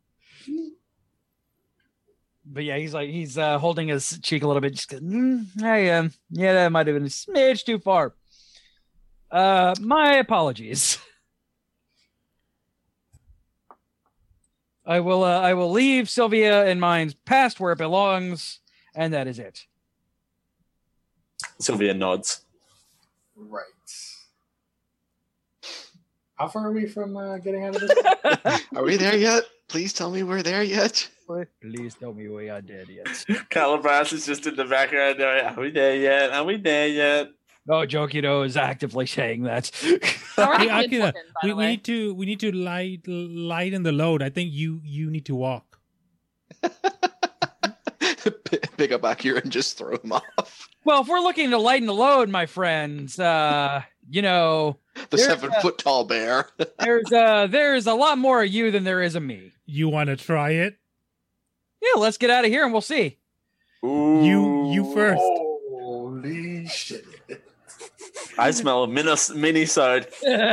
Speaker 3: But yeah, he's holding his cheek a little bit. Just yeah, that might have been a smidge too far. My apologies. I will leave Sylvia in mine's past where it belongs, and that is it.
Speaker 4: Sylvia nods.
Speaker 8: Right. How far are we from getting out of this?
Speaker 7: Are we there yet? Please tell me we're there yet.
Speaker 3: Please tell me we are dead yet.
Speaker 4: Calabras is just in the background going, are we there yet? Are we there yet?
Speaker 3: Oh, Jokido is actively saying that.
Speaker 5: Hey, Akira, we need to lighten the load. I think you need to walk.
Speaker 7: Pick up Akira and just throw him off.
Speaker 3: Well, if we're looking to lighten the load, my friends, the
Speaker 7: 7-foot tall bear.
Speaker 3: there's a lot more of you than there is of me.
Speaker 5: You want to try it?
Speaker 3: Yeah, let's get out of here and we'll see.
Speaker 4: Ooh.
Speaker 5: You first.
Speaker 8: Holy shit.
Speaker 4: I smell a mini-sode.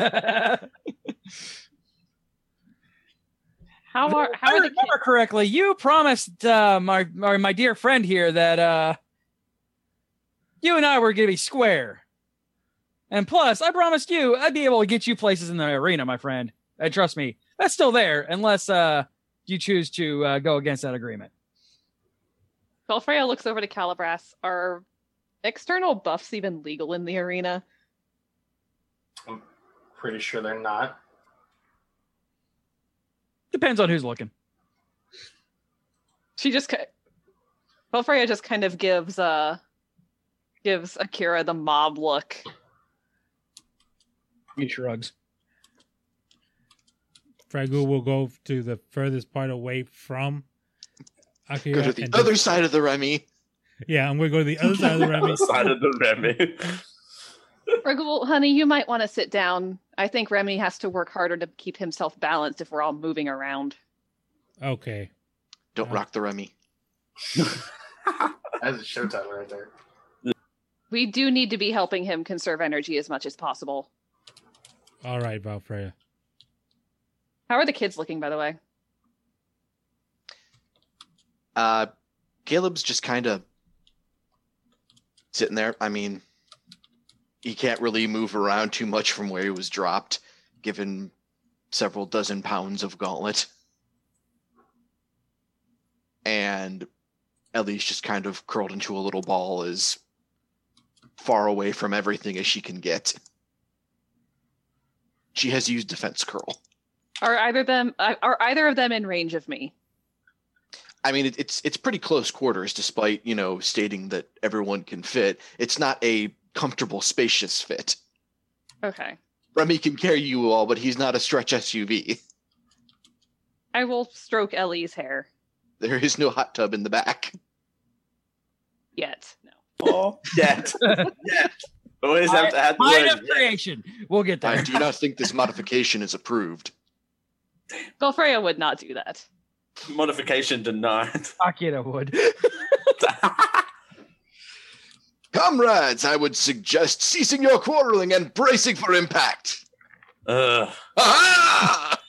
Speaker 6: How are
Speaker 3: I
Speaker 6: the
Speaker 3: remember correctly, you promised my dear friend here that you and I were going to be square. And plus, I promised you I'd be able to get you places in the arena, my friend. And trust me, that's still there unless you choose to go against that agreement.
Speaker 6: Belfreya looks over to Calabras. Are external buffs even legal in the arena?
Speaker 8: I'm pretty sure they're not.
Speaker 3: Depends on who's looking.
Speaker 6: Belfreya just kind of gives Akira the mob look.
Speaker 3: He shrugs.
Speaker 5: Fragu will go to the furthest part away from Akira.
Speaker 7: Go to the other side of the Remy.
Speaker 5: Yeah, I'm going to go to the other side of the Remy.
Speaker 4: Side of the Remy.
Speaker 6: Well, honey, you might want to sit down. I think Remy has to work harder to keep himself balanced if we're all moving around.
Speaker 5: Okay.
Speaker 7: Don't rock the Remy.
Speaker 8: That's a showtime right there.
Speaker 6: We do need to be helping him conserve energy as much as possible.
Speaker 5: All right, Valfreya.
Speaker 6: How are the kids looking, by the way?
Speaker 7: Caleb's just kind of sitting there. I mean, he can't really move around too much from where he was dropped, given several dozen pounds of gauntlet. And Ellie's just kind of curled into a little ball, as far away from everything as she can get. She has used defense curl.
Speaker 6: Are either of them in range of me?
Speaker 7: I mean, it's pretty close quarters, despite, stating that everyone can fit. It's not a comfortable, spacious fit.
Speaker 6: Okay.
Speaker 7: Remy can carry you all, but he's not a stretch SUV.
Speaker 6: I will stroke Ellie's hair.
Speaker 7: There is no hot tub in the back.
Speaker 6: Yet. No.
Speaker 4: Oh, yet. Always have to add the
Speaker 3: Mind
Speaker 4: word
Speaker 3: of creation. We'll get there.
Speaker 7: I do not think this modification is approved.
Speaker 6: Belfreya would not do that.
Speaker 4: Modification denied.
Speaker 3: Akira would.
Speaker 7: Comrades, I would suggest ceasing your quarreling and bracing for impact. Aha!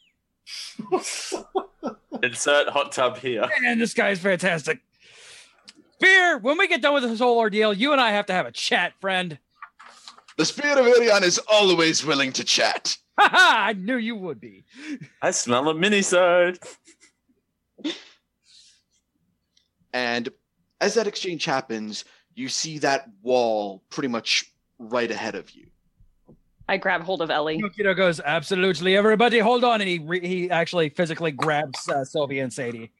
Speaker 4: Insert hot tub here.
Speaker 3: Man, this guy's fantastic. Fear, when we get done with this whole ordeal, you and I have to have a chat, friend.
Speaker 7: The spirit of Irion is always willing to chat.
Speaker 3: Ha ha! I knew you would be.
Speaker 4: I smell a mini-sode.
Speaker 7: And as that exchange happens, you see that wall pretty much right ahead of you.
Speaker 6: I grab hold of Ellie.
Speaker 3: Yukito goes, absolutely, everybody hold on. And he actually physically grabs Sylvia and Sadie.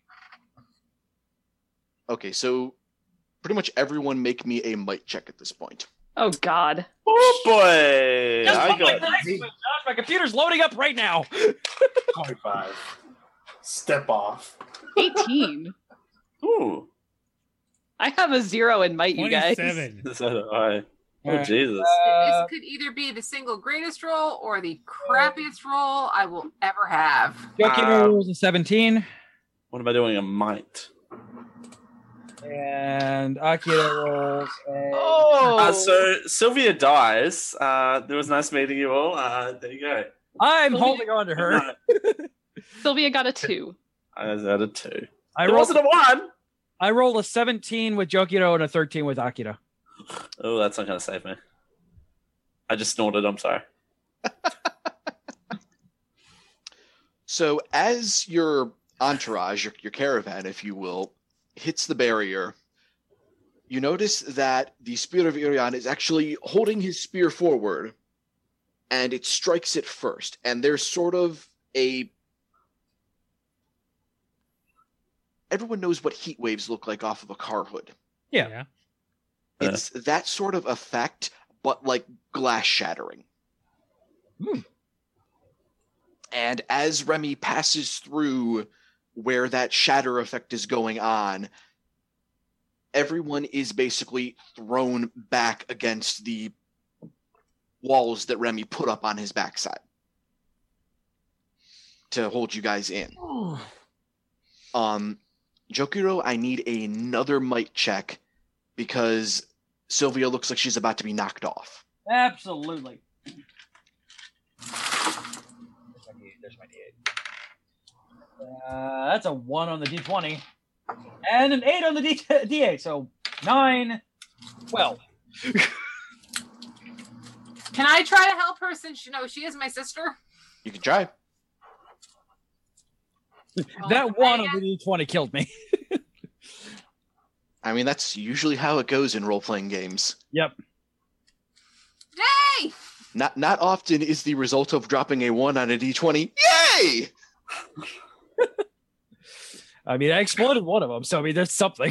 Speaker 7: Okay, so pretty much everyone make me a might check at this point.
Speaker 6: Oh, God.
Speaker 4: Oh, boy.
Speaker 3: Just
Speaker 4: I
Speaker 3: look
Speaker 4: got
Speaker 3: like Josh, my computer's loading up right now.
Speaker 8: 25. Step off.
Speaker 6: 18.
Speaker 4: Ooh.
Speaker 6: I have a 0 in might, you guys.
Speaker 5: 27.
Speaker 4: So do I. Oh,
Speaker 3: Alright.
Speaker 4: Jesus.
Speaker 9: This could either be the single greatest roll or the crappiest roll I will ever have.
Speaker 3: Yokino rolls a 17,
Speaker 4: What am I doing? A might.
Speaker 3: and Akira rolls a.
Speaker 6: Oh!
Speaker 4: So Sylvia dies. It was nice meeting you all. There you go.
Speaker 3: I'm holding on to her.
Speaker 6: Sylvia got a 2.
Speaker 4: I was at a 2.
Speaker 3: I
Speaker 4: It
Speaker 3: rolled,
Speaker 4: wasn't a 1.
Speaker 3: I rolled a 17 with Jokiro and a 13 with Akira.
Speaker 4: Oh, that's not going to save me. I just snorted. I'm sorry.
Speaker 7: So as your entourage, your caravan, if you will, hits the barrier, you notice that the Spear of Irion is actually holding his spear forward, and it strikes it first. And there's sort of a... Everyone knows what heat waves look like off of a car hood.
Speaker 3: Yeah.
Speaker 7: It's that sort of effect, but like glass shattering. And as Remy passes through where that shatter effect is going on, everyone is basically thrown back against the walls that Remy put up on his backside to hold you guys in. Jokiro, I need another might check because Sylvia looks like she's about to be knocked off.
Speaker 3: Absolutely. There's my D8. That's a 1 on the D20. And an 8 on the D8. So 9, 12.
Speaker 9: Can I try to help her since you know she is my sister?
Speaker 7: You can try.
Speaker 3: That 1 on the D20 killed me.
Speaker 7: I mean, that's usually how it goes in role-playing games.
Speaker 3: Yep.
Speaker 9: Yay!
Speaker 7: Not often is the result of dropping a 1 on a D20. Yay!
Speaker 3: I mean, I exploded one of them, so I mean, there's something.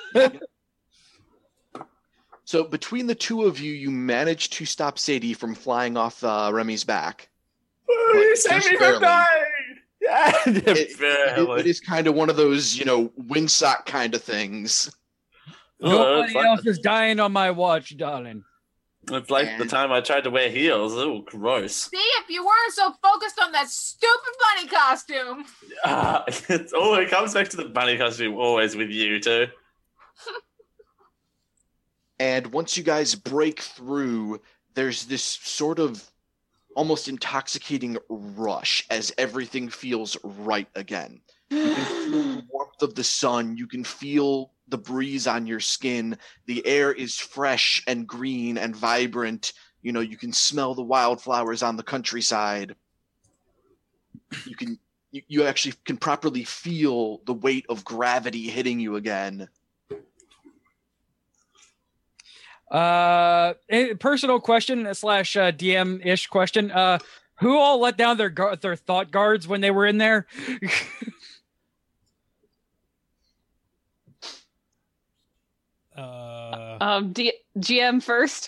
Speaker 7: So between the two of you, you managed to stop Sadie from flying off Remy's back.
Speaker 4: You saved me from dying! Yeah,
Speaker 7: It is kind of one of those, windsock kind of things.
Speaker 3: Nobody else is dying on my watch, darling.
Speaker 4: It's like the time I tried to wear heels. Oh, gross.
Speaker 9: See, if you weren't so focused on that stupid bunny costume.
Speaker 4: It comes back to the bunny costume always with you, too.
Speaker 7: And once you guys break through, there's this sort of almost intoxicating rush as everything feels right again. You can feel the warmth of the sun. You can feel the breeze on your skin. The air is fresh and green and vibrant. You can smell the wildflowers on the countryside. You actually can properly feel the weight of gravity hitting you again.
Speaker 3: Personal question / DM-ish question. Who all let down their thought guards when they were in there?
Speaker 6: GM first.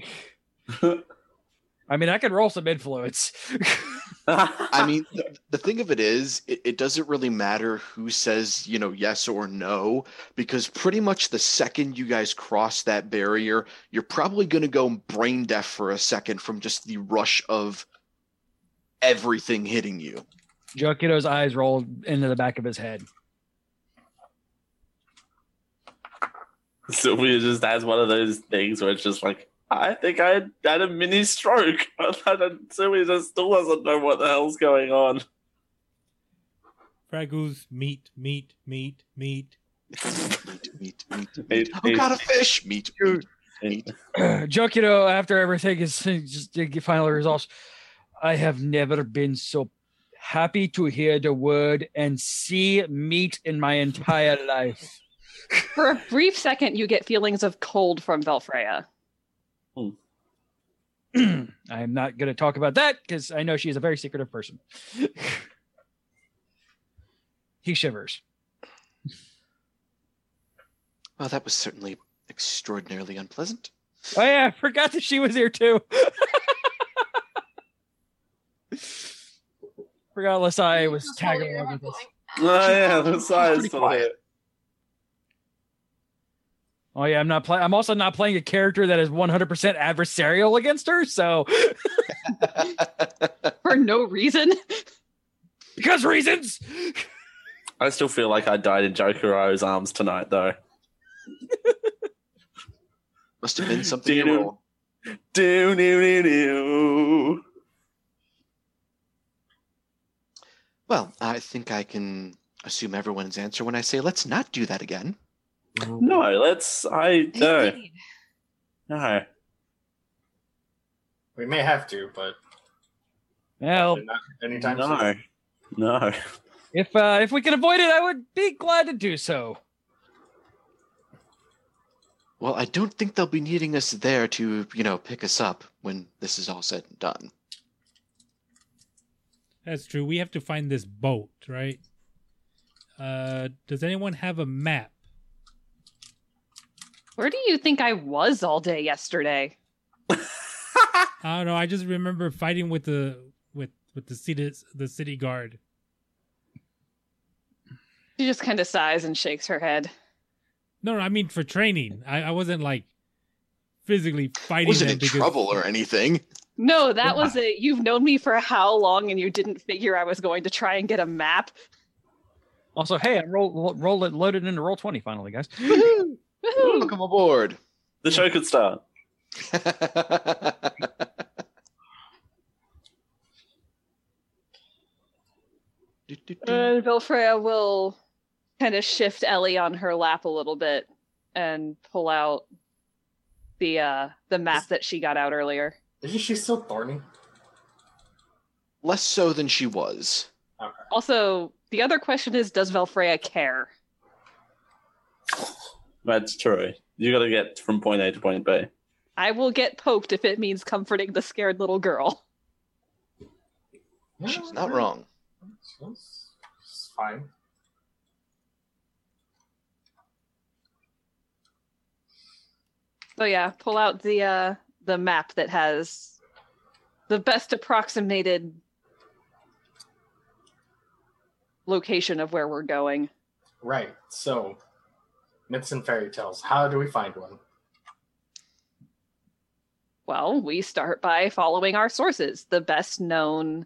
Speaker 3: I mean, I could roll some influence.
Speaker 7: I mean, the thing of it is, it doesn't really matter who says, yes or no, because pretty much the second you guys cross that barrier, you're probably going to go brain deaf for a second from just the rush of everything hitting you.
Speaker 3: Jokiro's eyes rolled into the back of his head.
Speaker 4: Sylvia just has one of those things where it's just like, I think I had a mini stroke. Sylvia just still doesn't know what the hell's going on.
Speaker 5: Fragoos, meat.
Speaker 7: Oh, got a fish! Meat.
Speaker 3: Jokiro, after everything is just finally resolved, I have never been so happy to hear the word and see meat in my entire life.
Speaker 6: For a brief second, you get feelings of cold from Velfreya.
Speaker 3: I'm not going to talk about that because I know she's a very secretive person. He shivers.
Speaker 7: Well, that was certainly extraordinarily unpleasant.
Speaker 3: Oh yeah, I forgot that she was here too. Forgot Lasai was tagging along with us.
Speaker 4: Oh yeah, the size
Speaker 7: pretty
Speaker 4: still
Speaker 7: quiet.
Speaker 4: here.
Speaker 3: Oh yeah, I'm also not playing a character that is 100% adversarial against her. So
Speaker 6: For no reason.
Speaker 3: because reasons.
Speaker 4: I still feel like I died in Jokero's arms tonight, though.
Speaker 7: Must have been something you
Speaker 4: Do
Speaker 7: roll.
Speaker 4: do do do.
Speaker 7: Well, I think I can assume everyone's answer when I say let's not do that again.
Speaker 4: No, let's. No.
Speaker 8: We may have to, but
Speaker 3: Well,
Speaker 8: not anytime soon.
Speaker 4: No.
Speaker 3: if we can avoid it, I would be glad to do so.
Speaker 7: Well, I don't think they'll be needing us there to, pick us up when this is all said and done.
Speaker 5: That's true. We have to find this boat, right? Does anyone have a map?
Speaker 6: Where do you think I was all day yesterday?
Speaker 5: I don't know. I just remember fighting with the city guard.
Speaker 6: She just kind of sighs and shakes her head.
Speaker 5: No, I mean for training. I wasn't like physically fighting.
Speaker 7: Wasn't
Speaker 5: them
Speaker 7: in
Speaker 5: because-
Speaker 7: trouble or anything.
Speaker 6: No, that was it. You've known me for how long and you didn't figure I was going to try and get a map?
Speaker 3: Also, hey, I'm loaded into roll 20 finally, guys.
Speaker 6: Woohoo! Woohoo!
Speaker 7: Welcome aboard.
Speaker 4: The show could start.
Speaker 6: Vilfreya will kind of shift Ellie on her lap a little bit and pull out the map that she got out earlier.
Speaker 8: Isn't she still thorny?
Speaker 7: Less so than she was.
Speaker 8: Okay.
Speaker 6: Also, the other question is, does Vilfreya care?
Speaker 4: That's true. You got to get from point A to point B.
Speaker 6: I will get poked if it means comforting the scared little girl.
Speaker 7: She's not wrong.
Speaker 8: It's fine.
Speaker 6: So yeah, pull out the map that has the best approximated location of where we're going.
Speaker 8: Right. So, myths and fairy tales. How do we find one?
Speaker 6: Well, we start by following our sources. The best known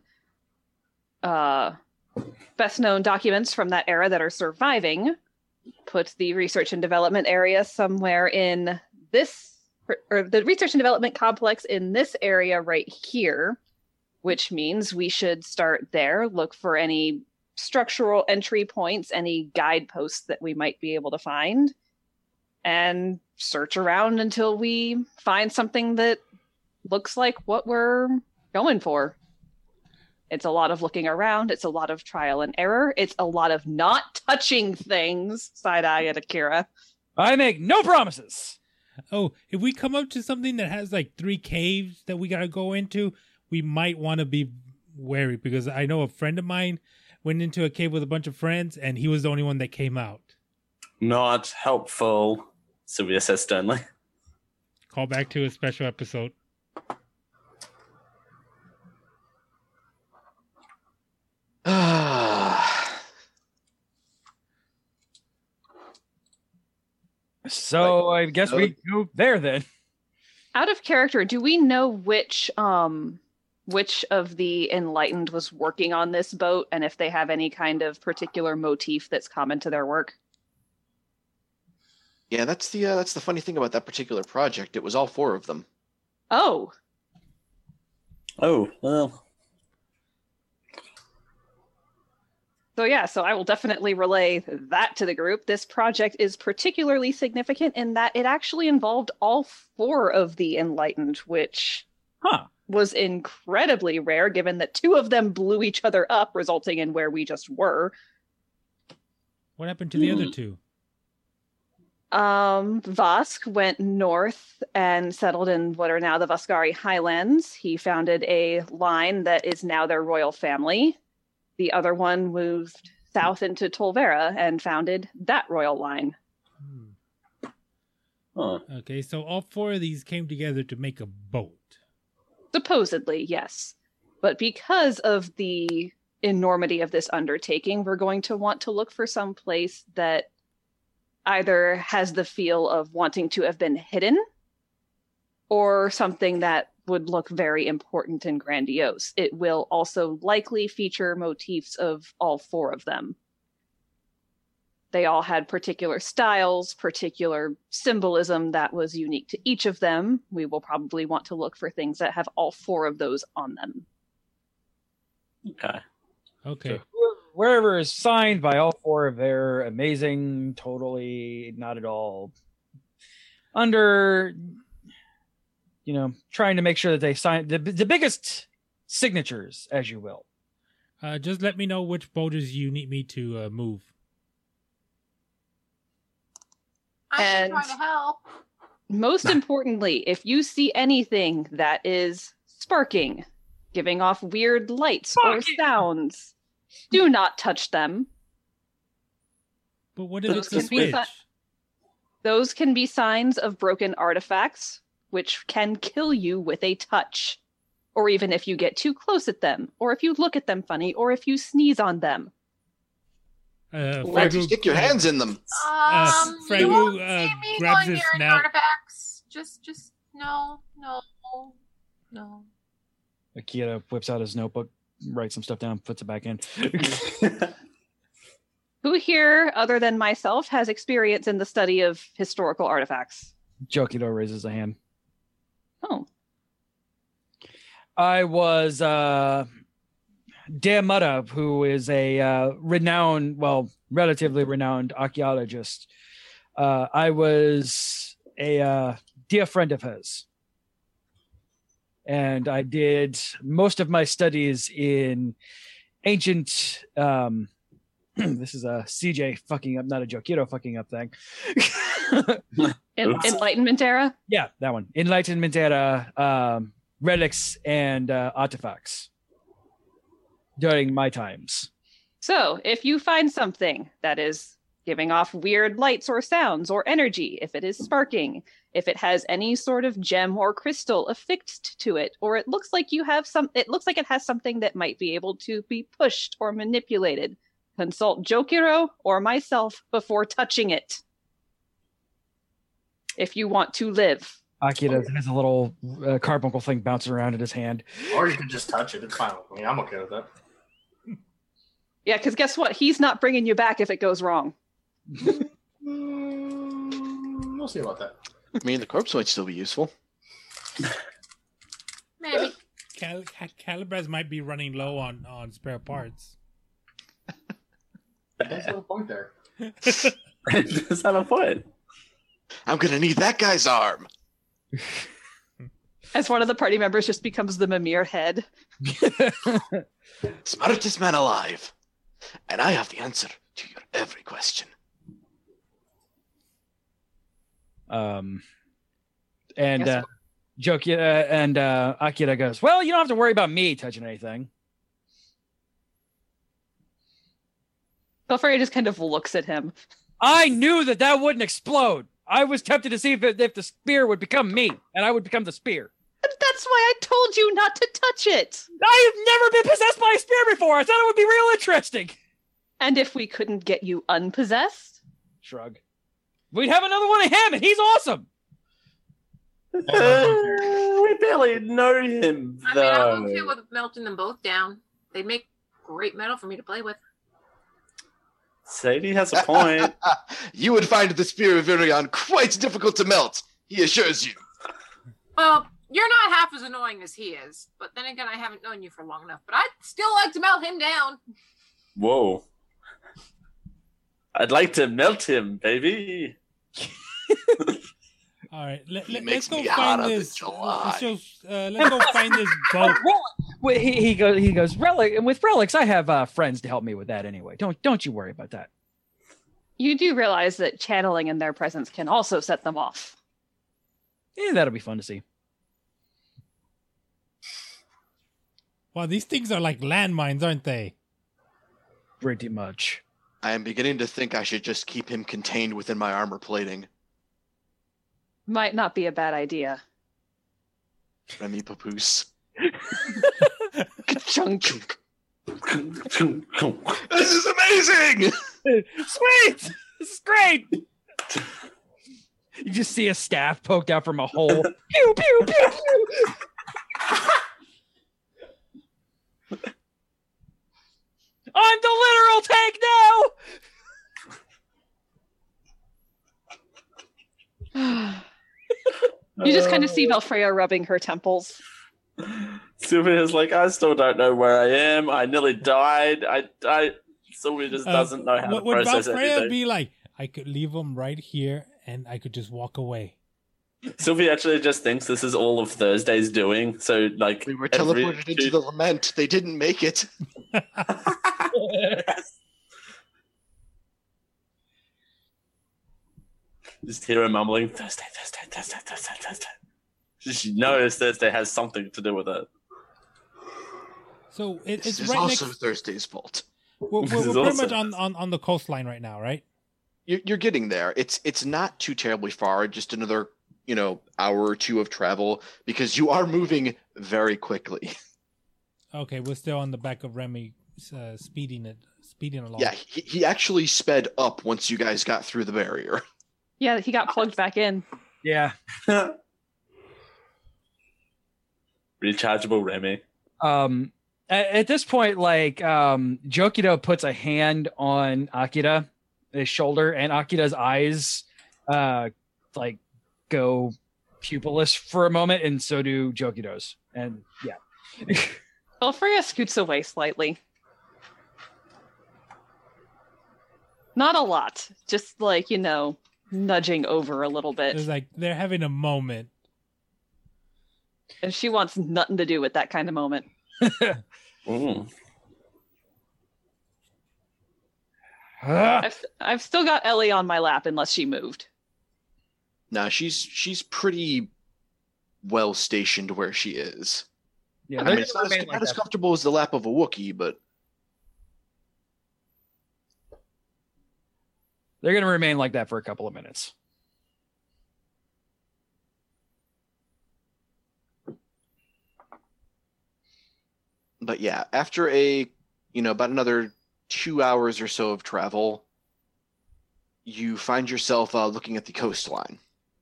Speaker 6: documents from that era that are surviving. Put the research and development area somewhere in this, or the research and development complex in this area right here, which means we should start there, look for any structural entry points, any guideposts that we might be able to find, and search around until we find something that looks like what we're going for. It's a lot of looking around. It's a lot of trial and error. It's a lot of not touching things. Side eye at Akira.
Speaker 3: I make no promises.
Speaker 5: Oh, if we come up to something that has like 3 caves that we gotta go into, we might want to be wary, because I know a friend of mine went into a cave with a bunch of friends and he was the only one that came out.
Speaker 4: Not helpful, Sylvia says sternly.
Speaker 5: Call back to a special episode.
Speaker 3: So I guess we go there then.
Speaker 6: Out of character, do we know which of the Enlightened was working on this boat, and if they have any kind of particular motif that's common to their work?
Speaker 7: Yeah, that's the funny thing about that particular project. It was all 4 of them.
Speaker 6: Oh,
Speaker 4: Oh, well.
Speaker 6: so I will definitely relay that to the group. This project is particularly significant in that it actually involved all 4 of the Enlightened, which was incredibly rare, given that 2 of them blew each other up, resulting in where we just were.
Speaker 5: What happened to the other 2?
Speaker 6: Vosk went north and settled in what are now the Voskari Highlands. He founded a line that is now their royal family. The other one moved south into Tolvera and founded that royal line.
Speaker 4: Huh.
Speaker 5: Okay, so all 4 of these came together to make a boat.
Speaker 6: Supposedly, yes. But because of the enormity of this undertaking, we're going to want to look for some place that either has the feel of wanting to have been hidden or something that would look very important and grandiose. It will also likely feature motifs of all four of them. They all had particular styles, particular symbolism that was unique to each of them. We will probably want to look for things that have all four of those on them.
Speaker 4: Okay.
Speaker 5: Okay.
Speaker 3: Wherever is signed by all four of their amazing, totally not at all under, trying to make sure that they sign the biggest signatures, as you will.
Speaker 5: Just let me know which boulders you need me to move.
Speaker 9: I can
Speaker 6: And-
Speaker 9: try to help.
Speaker 6: Most importantly, if you see anything that is sparking, giving off weird lights or sounds, do not touch them.
Speaker 5: But what if
Speaker 6: Those
Speaker 5: it's a
Speaker 6: can be
Speaker 5: switch?
Speaker 6: Those can be signs of broken artifacts, which can kill you with a touch. Or even if you get too close at them, or if you look at them funny, or if you sneeze on them.
Speaker 7: Why'd you stick your hands in them?
Speaker 5: Frangu,
Speaker 9: you won't see me
Speaker 5: grabs
Speaker 9: going
Speaker 5: his
Speaker 9: near any
Speaker 5: snout.
Speaker 9: artifacts. Just no.
Speaker 3: Akira whips out his notebook, writes some stuff down, puts it back in.
Speaker 6: Who here, other than myself, has experience in the study of historical artifacts?
Speaker 3: Jokido raises a hand.
Speaker 6: Oh.
Speaker 3: I was Damutta, who is a relatively renowned archaeologist. I was a dear friend of hers. And I did most of my studies in ancient... this is a CJ fucking up, not a Jokido fucking up thing.
Speaker 6: Enlightenment era?
Speaker 3: Yeah, that one. Enlightenment era relics and artifacts during my times.
Speaker 6: So, if you find something that is giving off weird lights or sounds or energy, if it is sparking, if it has any sort of gem or crystal affixed to it, or it looks like it looks like it has something that might be able to be pushed or manipulated, consult Jokiro or myself before touching it. If you want to live.
Speaker 3: Akira has a little carbuncle thing bouncing around in his hand.
Speaker 8: Or you could just touch it. It's fine with me. I'm okay with that.
Speaker 6: Yeah, because guess what? He's not bringing you back if it goes wrong.
Speaker 8: We'll see about that.
Speaker 7: I mean, the corpse might still be useful.
Speaker 9: Maybe.
Speaker 5: Calibres might be running low on spare parts.
Speaker 8: There's no point there.
Speaker 4: Does that a point?
Speaker 7: I'm gonna need that guy's arm.
Speaker 6: As one of the party members just becomes the Mimir head.
Speaker 7: Smartest man alive. And I have the answer to your every question.
Speaker 3: And
Speaker 6: Yes.
Speaker 3: Akira goes, well, you don't have to worry about me touching anything.
Speaker 6: Belfry just kind of looks at him.
Speaker 3: I knew that wouldn't explode. I was tempted to see if the spear would become me, and I would become the spear.
Speaker 6: That's why I told you not to touch it.
Speaker 3: I have never been possessed by a spear before. I thought it would be real interesting.
Speaker 6: And if we couldn't get you unpossessed?
Speaker 3: Shrug. We'd have another one of him, and he's awesome.
Speaker 4: We barely know him,
Speaker 9: I mean,
Speaker 4: though.
Speaker 9: I'm okay with melting them both down. They make great metal for me to play with.
Speaker 4: Sadie has a point.
Speaker 7: You would find the spear of Irion quite difficult to melt, he assures you.
Speaker 9: Well, you're not half as annoying as he is. But then again, I haven't known you for long enough. But I'd still like to melt him down.
Speaker 4: Whoa. I'd like to melt him, baby.
Speaker 5: All right, let's
Speaker 7: makes
Speaker 5: go
Speaker 7: me
Speaker 5: find
Speaker 7: hotter than
Speaker 5: this.
Speaker 7: July.
Speaker 5: Let's go find this boat.
Speaker 3: Wait, he goes, relic, and with relics, I have friends to help me with that anyway. Don't you worry about that.
Speaker 6: You do realize that channeling in their presence can also set them off.
Speaker 3: Yeah, that'll be fun to see.
Speaker 5: Wow, these things are like landmines, aren't they?
Speaker 3: Pretty much.
Speaker 7: I am beginning to think I should just keep him contained within my armor plating.
Speaker 6: Might not be a bad idea.
Speaker 7: Remy Papoose.
Speaker 6: Chunk.
Speaker 7: This is amazing!
Speaker 3: Sweet! This is great! You just see a staff poked out from a hole. Pew, pew, pew, pew! I'm the literal tank now!
Speaker 6: You just kind of see Valfreya rubbing her temples.
Speaker 4: Sylvia's like, I still don't know where I am. I nearly died. Sylvia just doesn't know how to
Speaker 5: Would
Speaker 4: process
Speaker 5: Valfreya
Speaker 4: anything.
Speaker 5: be like, I could leave him right here and I could just walk away?
Speaker 4: Sylvia actually just thinks this is all of Thursday's doing. So, like,
Speaker 7: We were teleported into the lament. They didn't make it.
Speaker 4: Just hear her mumbling, Thursday. She knows Thursday has something to do with it.
Speaker 5: So
Speaker 7: This
Speaker 5: it's
Speaker 7: is
Speaker 5: right
Speaker 7: also
Speaker 5: next.
Speaker 7: Thursday's fault.
Speaker 5: We're
Speaker 4: This is
Speaker 5: pretty much
Speaker 4: also-
Speaker 5: on the coastline right now, right?
Speaker 7: You're getting there. It's not too terribly far. Just another hour or two of travel because you are moving very quickly.
Speaker 5: Okay, we're still on the back of Remy, speeding along.
Speaker 7: Yeah, he actually sped up once you guys got through the barrier.
Speaker 6: Yeah, he got plugged back in.
Speaker 3: Yeah.
Speaker 4: Rechargeable Remy.
Speaker 3: At this point, like, Jokido puts a hand on Akira, his shoulder, and Akira's eyes, like, go pupilless for a moment, and so do Jokido's. And yeah.
Speaker 6: Valfreya scoots away slightly. Not a lot. Just like, nudging over a little
Speaker 5: It's
Speaker 6: bit.
Speaker 5: like they're having a moment.
Speaker 6: And she wants nothing to do with that kind of moment.
Speaker 4: Mm.
Speaker 6: I've still got Ellie on my lap unless she moved.
Speaker 7: Now she's pretty well stationed where she is.
Speaker 3: Yeah,
Speaker 7: I
Speaker 3: they're
Speaker 7: mean, it's
Speaker 3: gonna
Speaker 7: not,
Speaker 3: remain
Speaker 7: not
Speaker 3: like
Speaker 7: as
Speaker 3: that.
Speaker 7: comfortable as the lap of a Wookiee, but
Speaker 3: They're going to remain like that for a couple of minutes.
Speaker 7: yeah, after about another 2 hours or so of travel, you find yourself looking at the coastline.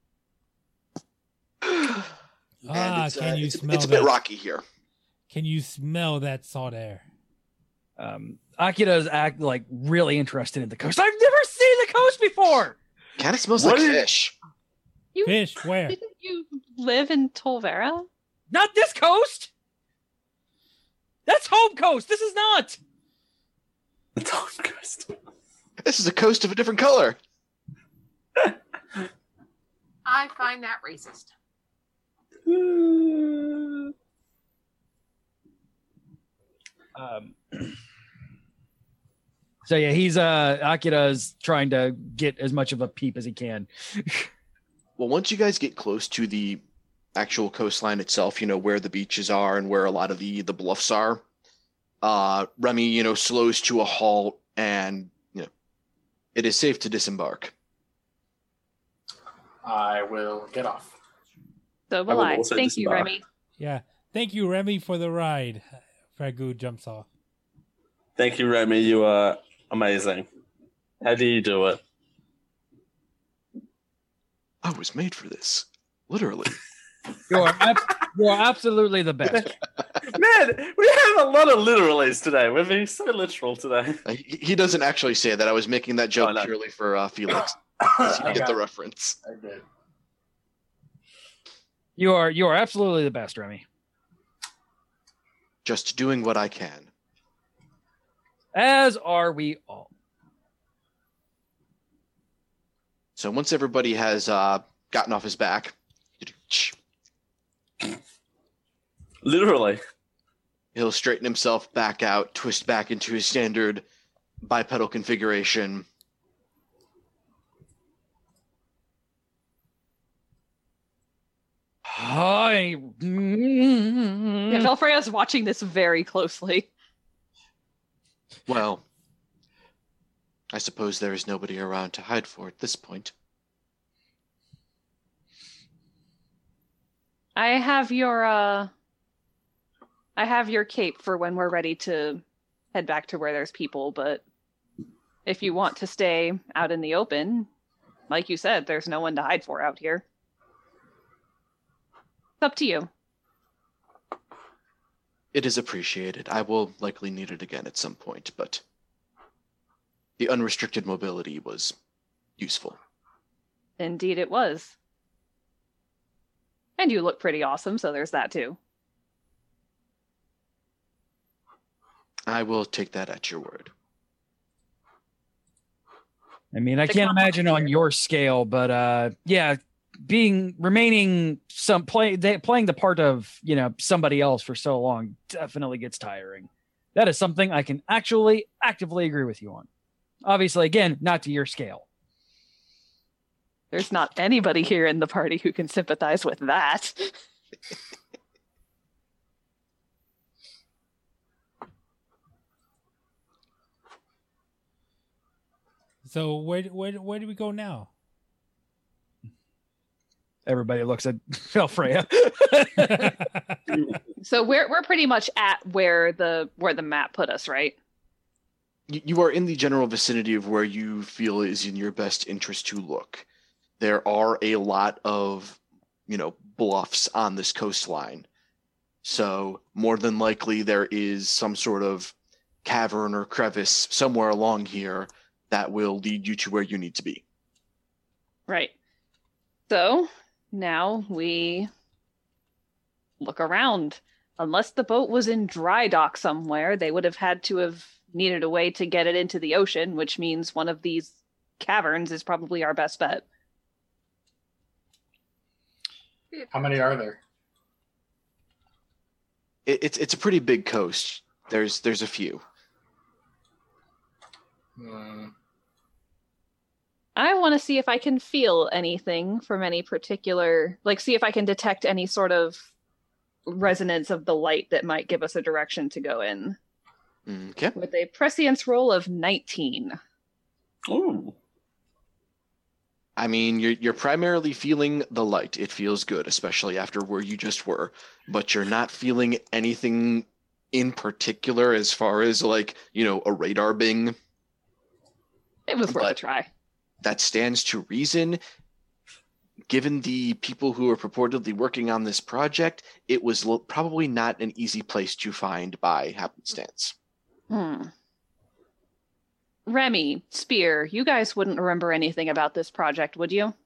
Speaker 7: And it's,
Speaker 5: Can you
Speaker 7: it's,
Speaker 5: smell
Speaker 7: it's a
Speaker 5: that?
Speaker 7: bit rocky here.
Speaker 5: Can you smell that salt air?
Speaker 3: Akira's like really interested in the coast. I've never seen the coast before.
Speaker 7: Kind of smells
Speaker 4: What
Speaker 7: like
Speaker 4: is-
Speaker 7: fish.
Speaker 5: Fish, where?
Speaker 6: Didn't you live in Tolvera?
Speaker 3: Not this coast. That's home coast. This is not.
Speaker 4: The Tom Coast.
Speaker 7: This is a coast of a different color.
Speaker 9: I find that racist.
Speaker 3: So yeah, he's Akira's trying to get as much of a peep as he can.
Speaker 7: Well, once you guys get close to the actual coastline itself, where the beaches are and where a lot of the bluffs are, Remy, slows to a halt and, it is safe to disembark.
Speaker 8: I will get off.
Speaker 6: So
Speaker 4: I
Speaker 6: will
Speaker 4: will
Speaker 6: I.
Speaker 4: also
Speaker 6: Thank you,
Speaker 4: disembark.
Speaker 6: Remy.
Speaker 5: Yeah. Thank you, Remy, for the ride. Fagu jumps off.
Speaker 4: Thank you, Remy. You are amazing. How do you do it?
Speaker 7: I was made for this. Literally.
Speaker 3: You are absolutely the best.
Speaker 4: Man, we have a lot of literalies today. We're being so literal today.
Speaker 7: He doesn't actually say that. I was making that joke
Speaker 4: Oh, no.
Speaker 7: purely for Felix. So you get the reference.
Speaker 8: I did.
Speaker 3: You are absolutely the best, Remy.
Speaker 7: Just doing what I can.
Speaker 3: As are we all.
Speaker 7: So once everybody has gotten off his back,
Speaker 4: Literally.
Speaker 7: he'll straighten himself back out, twist back into his standard bipedal configuration.
Speaker 3: Hi.
Speaker 6: Yeah, Valfreya's watching this very closely.
Speaker 7: Well, I suppose there is nobody around to hide for at this point.
Speaker 6: I have your cape for when we're ready to head back to where there's people, but if you want to stay out in the open, like you said, there's no one to hide for out here. It's up to you.
Speaker 7: It is appreciated. I will likely need it again at some point, but the unrestricted mobility was useful.
Speaker 6: Indeed it was. And you look pretty awesome, so there's that too.
Speaker 7: I will take that at your word.
Speaker 3: I mean, I can't imagine on your scale, but yeah, playing the part of, somebody else for so long definitely gets tiring. That is something I can actually actively agree with you on. Obviously, again, not to your scale.
Speaker 6: There's not anybody here in the party who can sympathize with that.
Speaker 5: So where do we go now?
Speaker 3: Everybody looks at Alfreya.
Speaker 6: So we're pretty much at where the map put us, right?
Speaker 7: You are in the general vicinity of where you feel is in your best interest to look. There are a lot of, bluffs on this coastline. So more than likely there is some sort of cavern or crevice somewhere along here that will lead you to where you need to be.
Speaker 6: Right. So now we look around. Unless the boat was in dry dock somewhere, they would have had to have needed a way to get it into the ocean, which means one of these caverns is probably our best bet.
Speaker 8: How many are there?
Speaker 7: It's a pretty big coast. There's a few.
Speaker 6: I want to see if I can feel anything from any particular, see if I can detect any sort of resonance of the light that might give us a direction to go in.
Speaker 7: Okay.
Speaker 6: With a prescience roll of 19.
Speaker 4: Ooh.
Speaker 7: I mean, you're primarily feeling the light. It feels good, especially after where you just were. But you're not feeling anything in particular as far as, a radar bing.
Speaker 6: It was worth a try.
Speaker 7: That stands to reason. Given the people who are purportedly working on this project, it was probably not an easy place to find by happenstance.
Speaker 6: Remy, Spear, you guys wouldn't remember anything about this project, would you?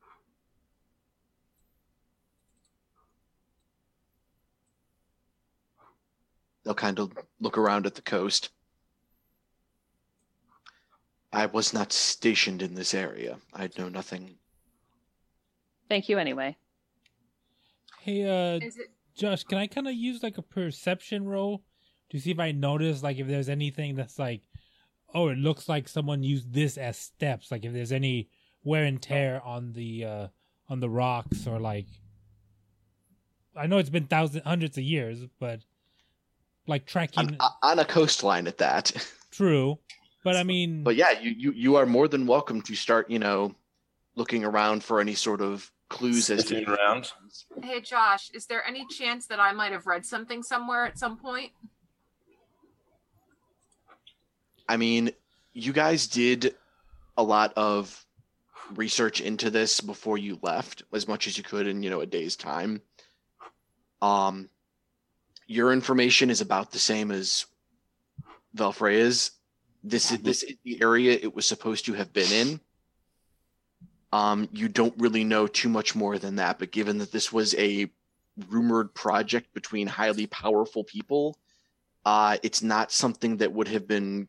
Speaker 7: They'll kind of look around at the coast. I was not stationed in this area. I know nothing.
Speaker 6: Thank you anyway.
Speaker 5: Hey, Josh, can I kind of use a perception roll to see if I notice if there's anything that's oh, it looks like someone used this as steps, if there's any wear and tear on the rocks, or I know it's been hundreds of years, but tracking
Speaker 7: on a coastline at that.
Speaker 5: True, but I mean,
Speaker 7: but yeah, you are more than welcome to start looking around for any sort of clues as to
Speaker 4: around.
Speaker 9: Hey Josh, is there any chance that I might have read something somewhere at some point?
Speaker 7: I mean, you guys did a lot of research into this before you left, as much as you could in, a day's time. Your information is about the same as Valfreya's. This is the area it was supposed to have been in. You don't really know too much more than that, but given that this was a rumored project between highly powerful people, it's not something that would have been,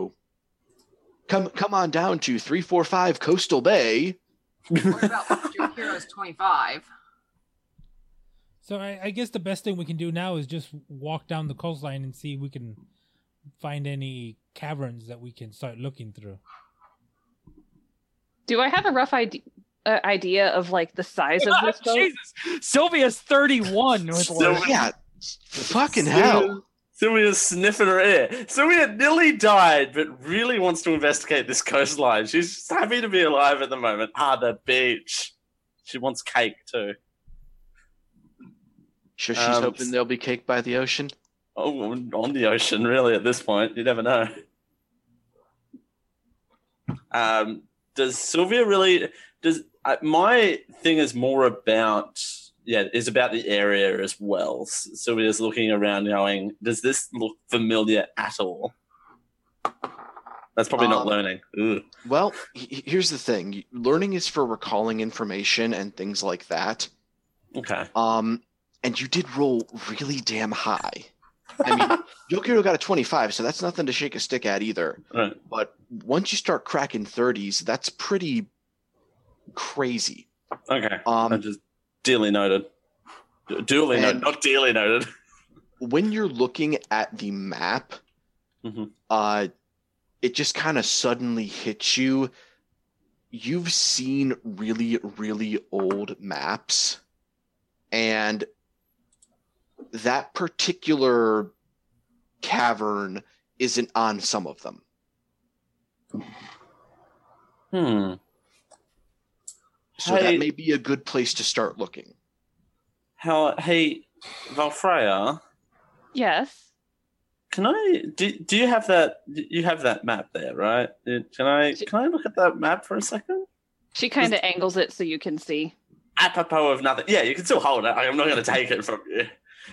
Speaker 7: come on down to 345 Coastal Bay.
Speaker 9: What about your Heroes 25?
Speaker 5: So I guess the best thing we can do now is just walk down the coastline and see if we can find any caverns that we can start looking through.
Speaker 6: Do I have a rough idea of the size of this boat?
Speaker 3: Jesus, Sylvia's 31.
Speaker 7: Yeah, fucking hell.
Speaker 4: Sylvia's sniffing her ear. Sylvia nearly died, but really wants to investigate this coastline. She's just happy to be alive at the moment. The beach. She wants cake too.
Speaker 7: Sure, she's hoping there'll be cake by the ocean.
Speaker 4: Oh, on the ocean, really, at this point. You never know. Does Sylvia really... my thing is more about... Yeah, is about the area as well. Sylvia's looking around going, does this look familiar at all? That's probably not learning. Ugh.
Speaker 7: Well, here's the thing. Learning is for recalling information and things like that.
Speaker 4: Okay.
Speaker 7: And you did roll really damn high. I mean, Yokiro got a 25, so that's nothing to shake a stick at either.
Speaker 4: Right.
Speaker 7: But once you start cracking 30s, that's pretty crazy.
Speaker 4: Okay. I just duly noted. Duly noted, not dearly noted.
Speaker 7: When you're looking at the map, it just kind of suddenly hits you. You've seen really, really old maps, and that particular cavern isn't on some of them. So that may be a good place to start looking.
Speaker 4: Hey, Valfreya?
Speaker 6: Yes.
Speaker 4: Can I... Do you have that... You have that map there, right? Can I look at that map for a second?
Speaker 6: She kind of angles it so you can see.
Speaker 4: Apropos of nothing. Yeah, you can still hold it. I'm not going to take it from you.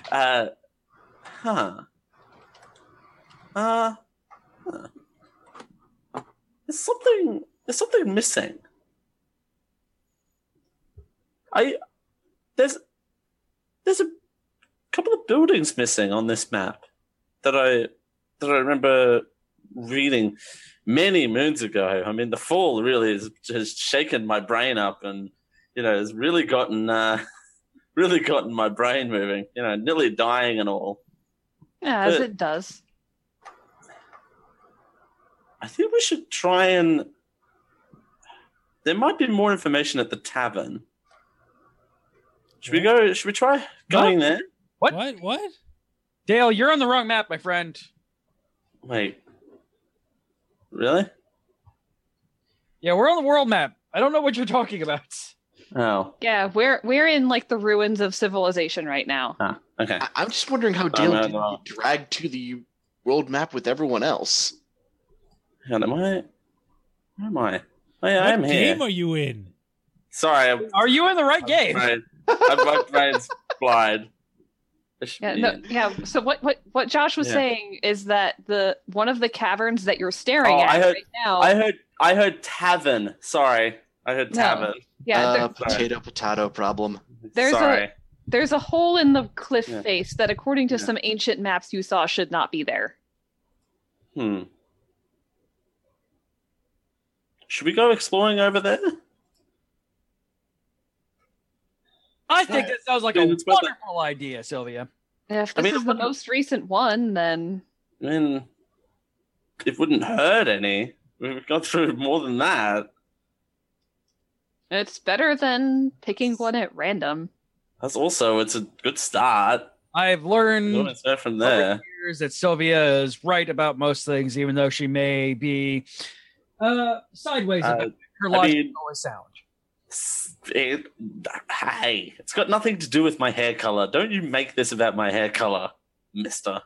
Speaker 4: There's something missing. There's a couple of buildings missing on this map that I remember reading many moons ago. I mean, the fall really has shaken my brain up, and has really gotten my brain moving. Nearly dying and all.
Speaker 6: Yeah, as it does.
Speaker 4: I think we should try and. There might be more information at the tavern. Should we go? Should we try going there?
Speaker 5: What?
Speaker 3: Dale, you're on the wrong map, my friend.
Speaker 4: Wait. Really?
Speaker 3: Yeah, we're on the world map. I don't know what you're talking about.
Speaker 4: Oh.
Speaker 6: Yeah, we're in like the ruins of civilization right now.
Speaker 4: Okay.
Speaker 7: I'm just wondering how Dale didn't get dragged to the world map with everyone else.
Speaker 4: Where am I? Oh, yeah, I am here.
Speaker 5: What game are you in?
Speaker 4: Sorry.
Speaker 3: Are you in the right game?
Speaker 4: My brain's blind.
Speaker 6: So what Josh was saying is that one of the caverns that you're staring at right now.
Speaker 4: I heard tavern. Sorry, I heard tavern.
Speaker 6: Yeah,
Speaker 7: potato problem.
Speaker 6: There's a hole in the cliff face that, according to some ancient maps you saw, should not be there.
Speaker 4: Should we go exploring over there?
Speaker 3: I think that sounds like a wonderful idea, Sylvia.
Speaker 6: If this is the most recent one, then...
Speaker 4: I mean, it wouldn't hurt any. We've gone through more than that.
Speaker 6: It's better than picking one at random.
Speaker 4: It's a good start.
Speaker 3: I've learned
Speaker 4: from there
Speaker 3: over years that Sylvia is right about most things, even though she may be sideways about it. Her logic is always sound.
Speaker 4: It's got nothing to do with my hair color. Don't you make this about my hair color, mister.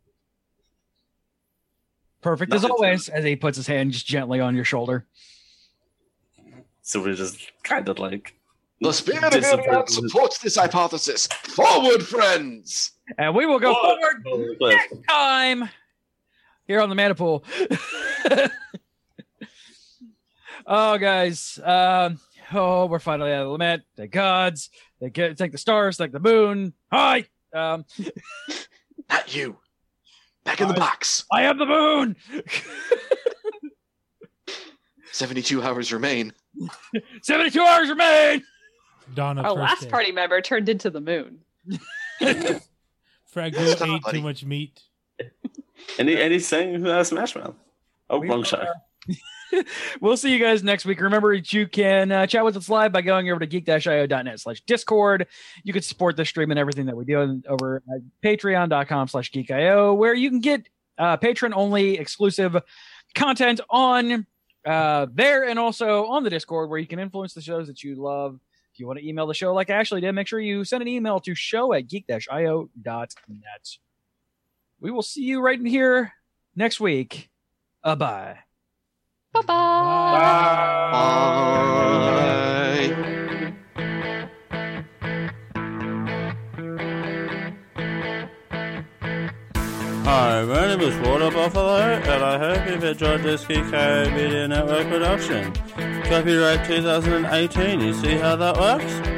Speaker 3: Perfect as always, as he puts his hand just gently on your shoulder.
Speaker 4: So we're just kind of like...
Speaker 7: The spirit of Iliad supports this hypothesis. Forward, friends!
Speaker 3: And we will go forward next time here on the Mana Pool. Oh, guys. We're finally out of lament. Thank gods. Thank the stars. Thank the moon. Hi.
Speaker 7: Not you. Back in the box.
Speaker 3: I am the moon.
Speaker 7: 72 hours remain.
Speaker 3: 72 hours remain.
Speaker 5: Dawn of
Speaker 6: Our
Speaker 5: first
Speaker 6: last
Speaker 5: day.
Speaker 6: party member turned into the moon.
Speaker 5: Fraggle ate too much meat.
Speaker 4: Any saying Smash Mouth? Oh, wrong show.
Speaker 3: We'll see you guys next week. Remember, you can chat with us live by going over to geek-io.net/discord. You can support the stream and everything that we do over at patreon.com/geekio, where you can get patron-only exclusive content on there and also on the Discord, where you can influence the shows that you love. If you want to email the show like Ashley did, make sure you send an email to show@geek-io.net. We will see you right in here next week. Bye.
Speaker 6: Bye-bye.
Speaker 7: Bye.
Speaker 10: Hi, my name is Water Buffalo, and I hope you've enjoyed this GKO Media Network production. Copyright 2018, you see how that works?